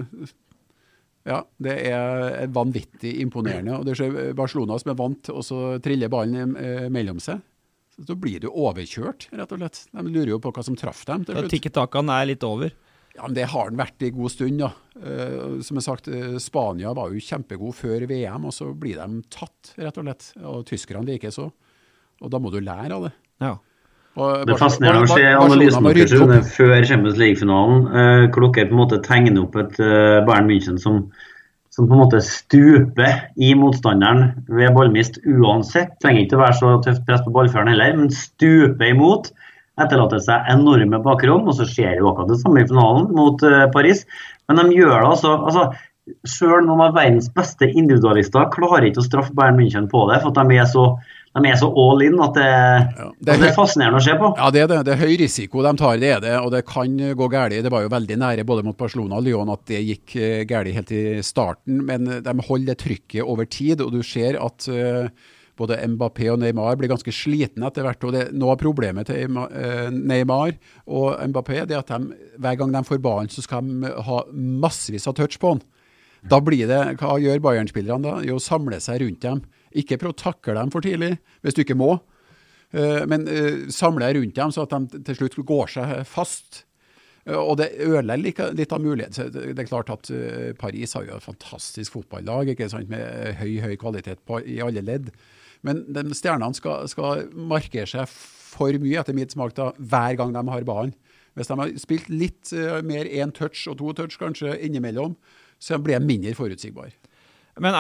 ja, det vanvittig imponerende, og det ser Barcelona som vant til å trille ballen mellom seg, så blir du overkjørt, rett og slett. De lurer jo på hva som traff dem. Så tikketakene litt over? Ja, men det har den vært i god stund, da. Som jeg sagt, Spania var jo kjempegod før VM, og så blir de tatt, rett og slett, og tyskerne liker så, og da må du lære av det. Ja. Det fascinerende å se analysen før Champions League-finalen, hvor dere på en måte tegner opp et Bayern München som på en måte stuper i motstanderen ved ballmist uansett. Trenger ikke å være så tøft press på ballføreren heller, men stuper imot, etterlater seg enorme bakrom, og så skjer jo akkurat det samme i finalen mot Paris. Men de gjør det altså selv noen av verdens beste individualister klarer ikke å straffe Bayern München på det, for at de så all in at det fascinerende å se på. Ja, det er høy risiko de tar, det, og det kan gå gærlig. Det var jo veldig nære både mot Barcelona og Lyon at det gikk gærlig helt i starten, men de holder det trykket over tid, og du ser at både Mbappé og Neymar blir ganske sliten etter hvert, og noe av problemet til Neymar og Mbappé det at hver gang de får ballen så skal de ha massevis av touch på den. Da blir det, hva gjør Bayern-spillerne da? Jo, samle seg rundt dem. Ikke prøve å takle dem for tidlig, hvis du ikke må, men samle deg rundt dem så at de til slutt går seg fast. Og det ødelegger litt av mulighet. Det klart at Paris har jo et fantastisk fotballag, ikke sant, med høy kvalitet i alle ledd. Men de stjernene skal markere seg for mye etter mitt smak da, hver gang de har ballen. Hvis de har spilt litt mer 1 touch og 2 touch kanskje innimellom, så blir det mindre forutsigbar. Men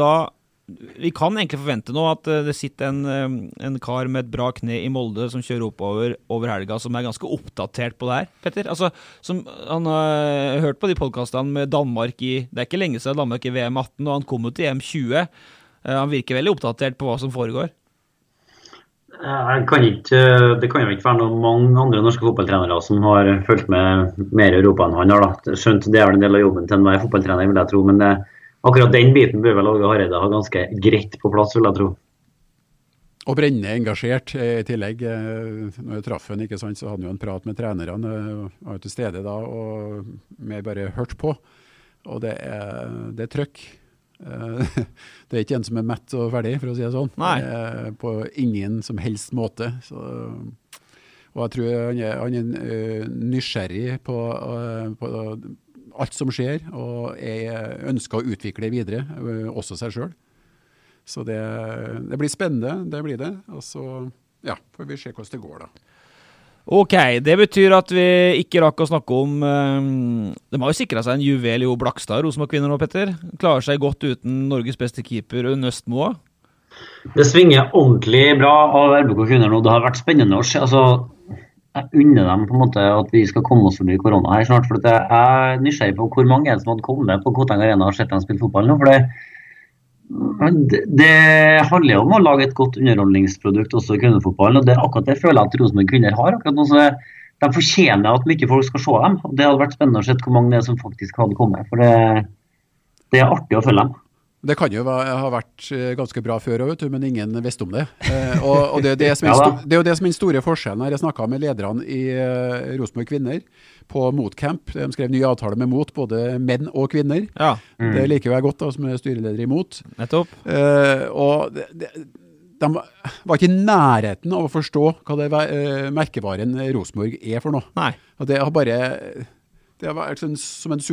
vi kan egentlig forvente nå at det sitter en kar med et bra kne i Molde som kjører oppover over helga, som ganske oppdatert på det her, Petter. Altså, han har hørt på de podcastene med Danmark det ikke lenge siden Danmark i VM 18, og han kom ut i EM 20. Han virker veldig oppdatert på hva som foregår. Det kan jo ikke være noen mange andre norske fotballtrenere som har følt med mer i Europa enn han har da. Skjønt, det vel en del av jobben til enhver fotballtrener, vil jeg tro, men akkurat den biten bør vel Åge Hareide ha ganske greit på plass, vil jeg tro. Og brennende engasjert I tillegg. Når jeg traff han, ikke sant, så hadde han jo en prat med trenerne. Jeg var jo til stede da, og mer bare hørt på. Og det er trøkk. Det ikke en som mett og ferdig, for å si det sånn. Nei. På ingen som helst måte. Så, og jeg tror han er nysgjerrig på alt som skjer, og jeg ønsker å utvikle videre, også seg selv. Så det blir spennende, det blir det. Og så får vi se hvordan det går da. Ok, det betyr at vi ikke rakk å snakke om de har jo sikret seg en juvel I Blakstad, Rosenborg-kvinner nå, Petter. Klarer seg godt uten Norges beste keeper, Nøstmoa. Det svinger ordentlig bra av RBK-kvinner nå. Det har vært spennende å se. Altså, jeg unner dem på en måte at vi skal komme oss forbi korona her snart, for jeg er nysgjerrig på hvor mange som hadde kommet på Koteng Arena og sett dem spille fotball nå, for det handler om å lage et godt underholdningsprodukt også I kvinnefotballen, og det akkurat det føler jeg at Rosenborg kvinner har akkurat nå, så de fortjener at mye folk skal se dem, og det hadde vært spennende å se hvor mange det som faktisk hadde kommet, for det artig å følge dem. Det kan jo ha vært ganske bra før, vet du, men ingen visste om det. Og det er jo det som er den store forskjellen her. Jeg snakket med lederne I Rosenborg kvinner på Motcamp. De skrev ny avtale med Mot, både menn og kvinner. Ja. Det liker jeg godt da, som er styreleder I Mot. Nettopp. Og de var ikke I nærheten av å forstå hva det merkevaren Rosenborg for noe. Nei. Og det har bare... Det har vært som en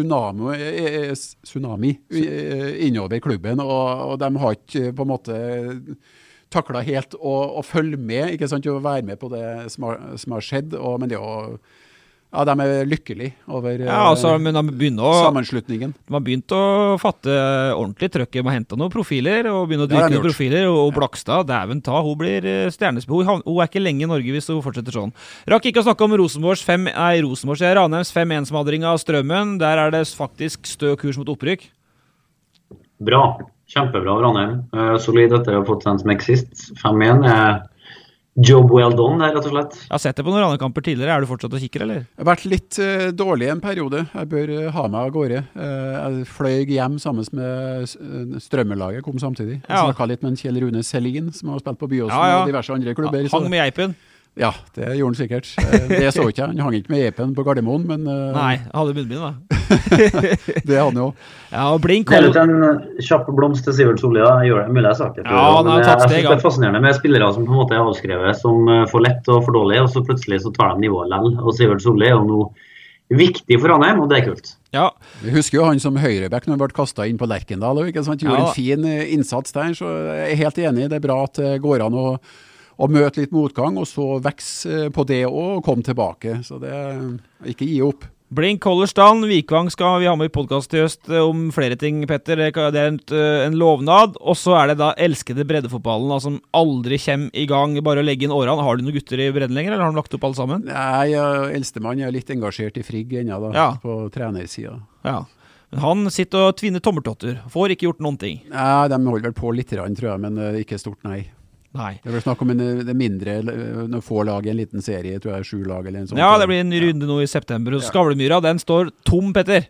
tsunami innover klubben, og de har ikke på en måte taklet helt å følge med, ikke sant, å være med på det som har skjedd, men det ja, de lykkelige over men de sammenslutningen. De har begynt å fatte ordentlig trøkk med å hente noen profiler, og begynne å dyrke noen profiler, og Blakstad, dæven ta, hun blir stjernespiller. Hun ikke lenge I Norge hvis hun fortsetter sånn. Rakk ikke å snakke om Ranheims 5-1-smadring av Strømmen. Der det faktisk stø kurs mot opprykk. Bra, kjempebra Ranheim. Solid etter å ha fått en smekk sist. 5-1 job well done, rett og slett. Jeg har sett det på noen andre kamper tidligere. Du fortsatt å kikke, eller? Jeg har vært litt dårlig en periode. Jeg bør ha meg av gårde. Jeg fløy hjem sammen med Strømmelaget, kom samtidig. Jeg snakket litt med Kjell Rune Selin, som har spilt på Byåsen og diverse andre klubber. Hang med Geipen. Ja, det gjorde han sikkert. Det så ikke jeg. Han hang ikke med Geipen på Gardermoen, men... Nei, jeg hadde munnbind da. Det hadde han jo. Ja, og Blink... Det litt en kjapp blomst til Sivert Solli, da. Jeg gjør det mulig jeg sagt det. Ja, han har tatt steg. Jeg synes det fascinerende med spillere som på en måte avskrevet, som for lett og for dårlig, og så plutselig så tar de nivået lell. Og Sivert Solli jo noe viktig for Ranheim, og det kult. Ja. Jeg husker jo han som høyrebekk når han ble kastet inn på Lerkendal, ikke sant? Gjorde en fin innsats der, så jeg helt enig. Det bra at det går an å møte litt motgang, og så vekse på det og komme tilbake. Så det ikke gi opp. Blink Hollerstand, Vikvang skal vi ha med I podcast til høst om flere ting, Petter. Det en lovnad, og så det da elskede breddefotballen, som aldri kommer I gang, bare å legge inn årene. Har du noen gutter I bredden lenger, eller har de lagt opp alle sammen? Nei, eldstemann litt engasjert I Frigg ennå da, på trenersiden. Ja. Men han sitter og tvinner tommeltotter, får ikke gjort noen ting. Nei, de holder vel på litt, tror jeg, men ikke stort nei. Nei. Det snakk om det mindre, når få lag I en liten serie, tror jeg 7 lag eller en sånn. Ja, det blir en ny runde nå I september, og Skavlemyra, den står tom, Petter.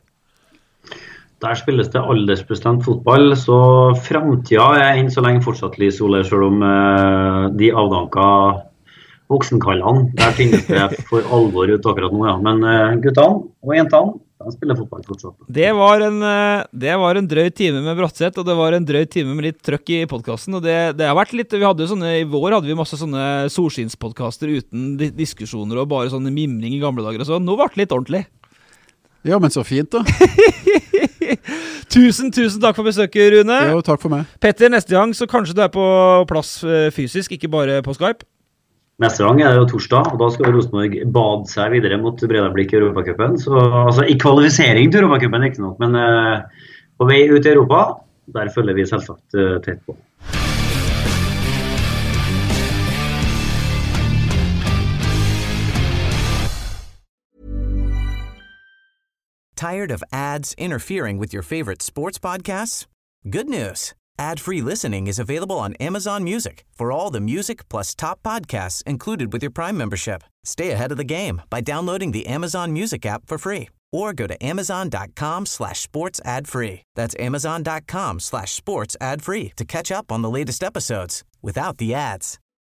Der spilles det aldersbestemt fotball, så fremtiden enn så lenge fortsatt litt Solé, selv om de avdanka voksenkallene, der finnes det for alvor ut akkurat nå, ja. Men guttene og jentene, de spiller fotball fortsatt. Det var en drøy time med Bratseth, og det var en drøy time med litt trøkk I podcasten, og det har vært litt, I vår hadde vi masse sånne solskinspodcaster uten diskusjoner og bare sånne mimring I gamle dager og sånn. Nå ble det litt ordentlig. Ja, men så fint da. Tusen takk for besøket, Rune. Jo, takk for meg. Petter, neste gang så kanskje du på plass fysisk, ikke bare på Skype. Neste gang det jo torsdag, og da skal Rosenborg bade seg videre mot Bredablikk I Europacupen. Så altså, I kvalifisering til Europacupen ikke nok, men på vei ut I Europa, der følger vi selvsagt tett på. Tired of ads interfering with your favorite sports podcasts? Good news. Ad-free listening is available on Amazon Music for all the music plus top podcasts included with your Prime membership. Stay ahead of the game by downloading the Amazon Music app for free or go to amazon.com/sports ad free. That's amazon.com/sports ad free to catch up on the latest episodes without the ads.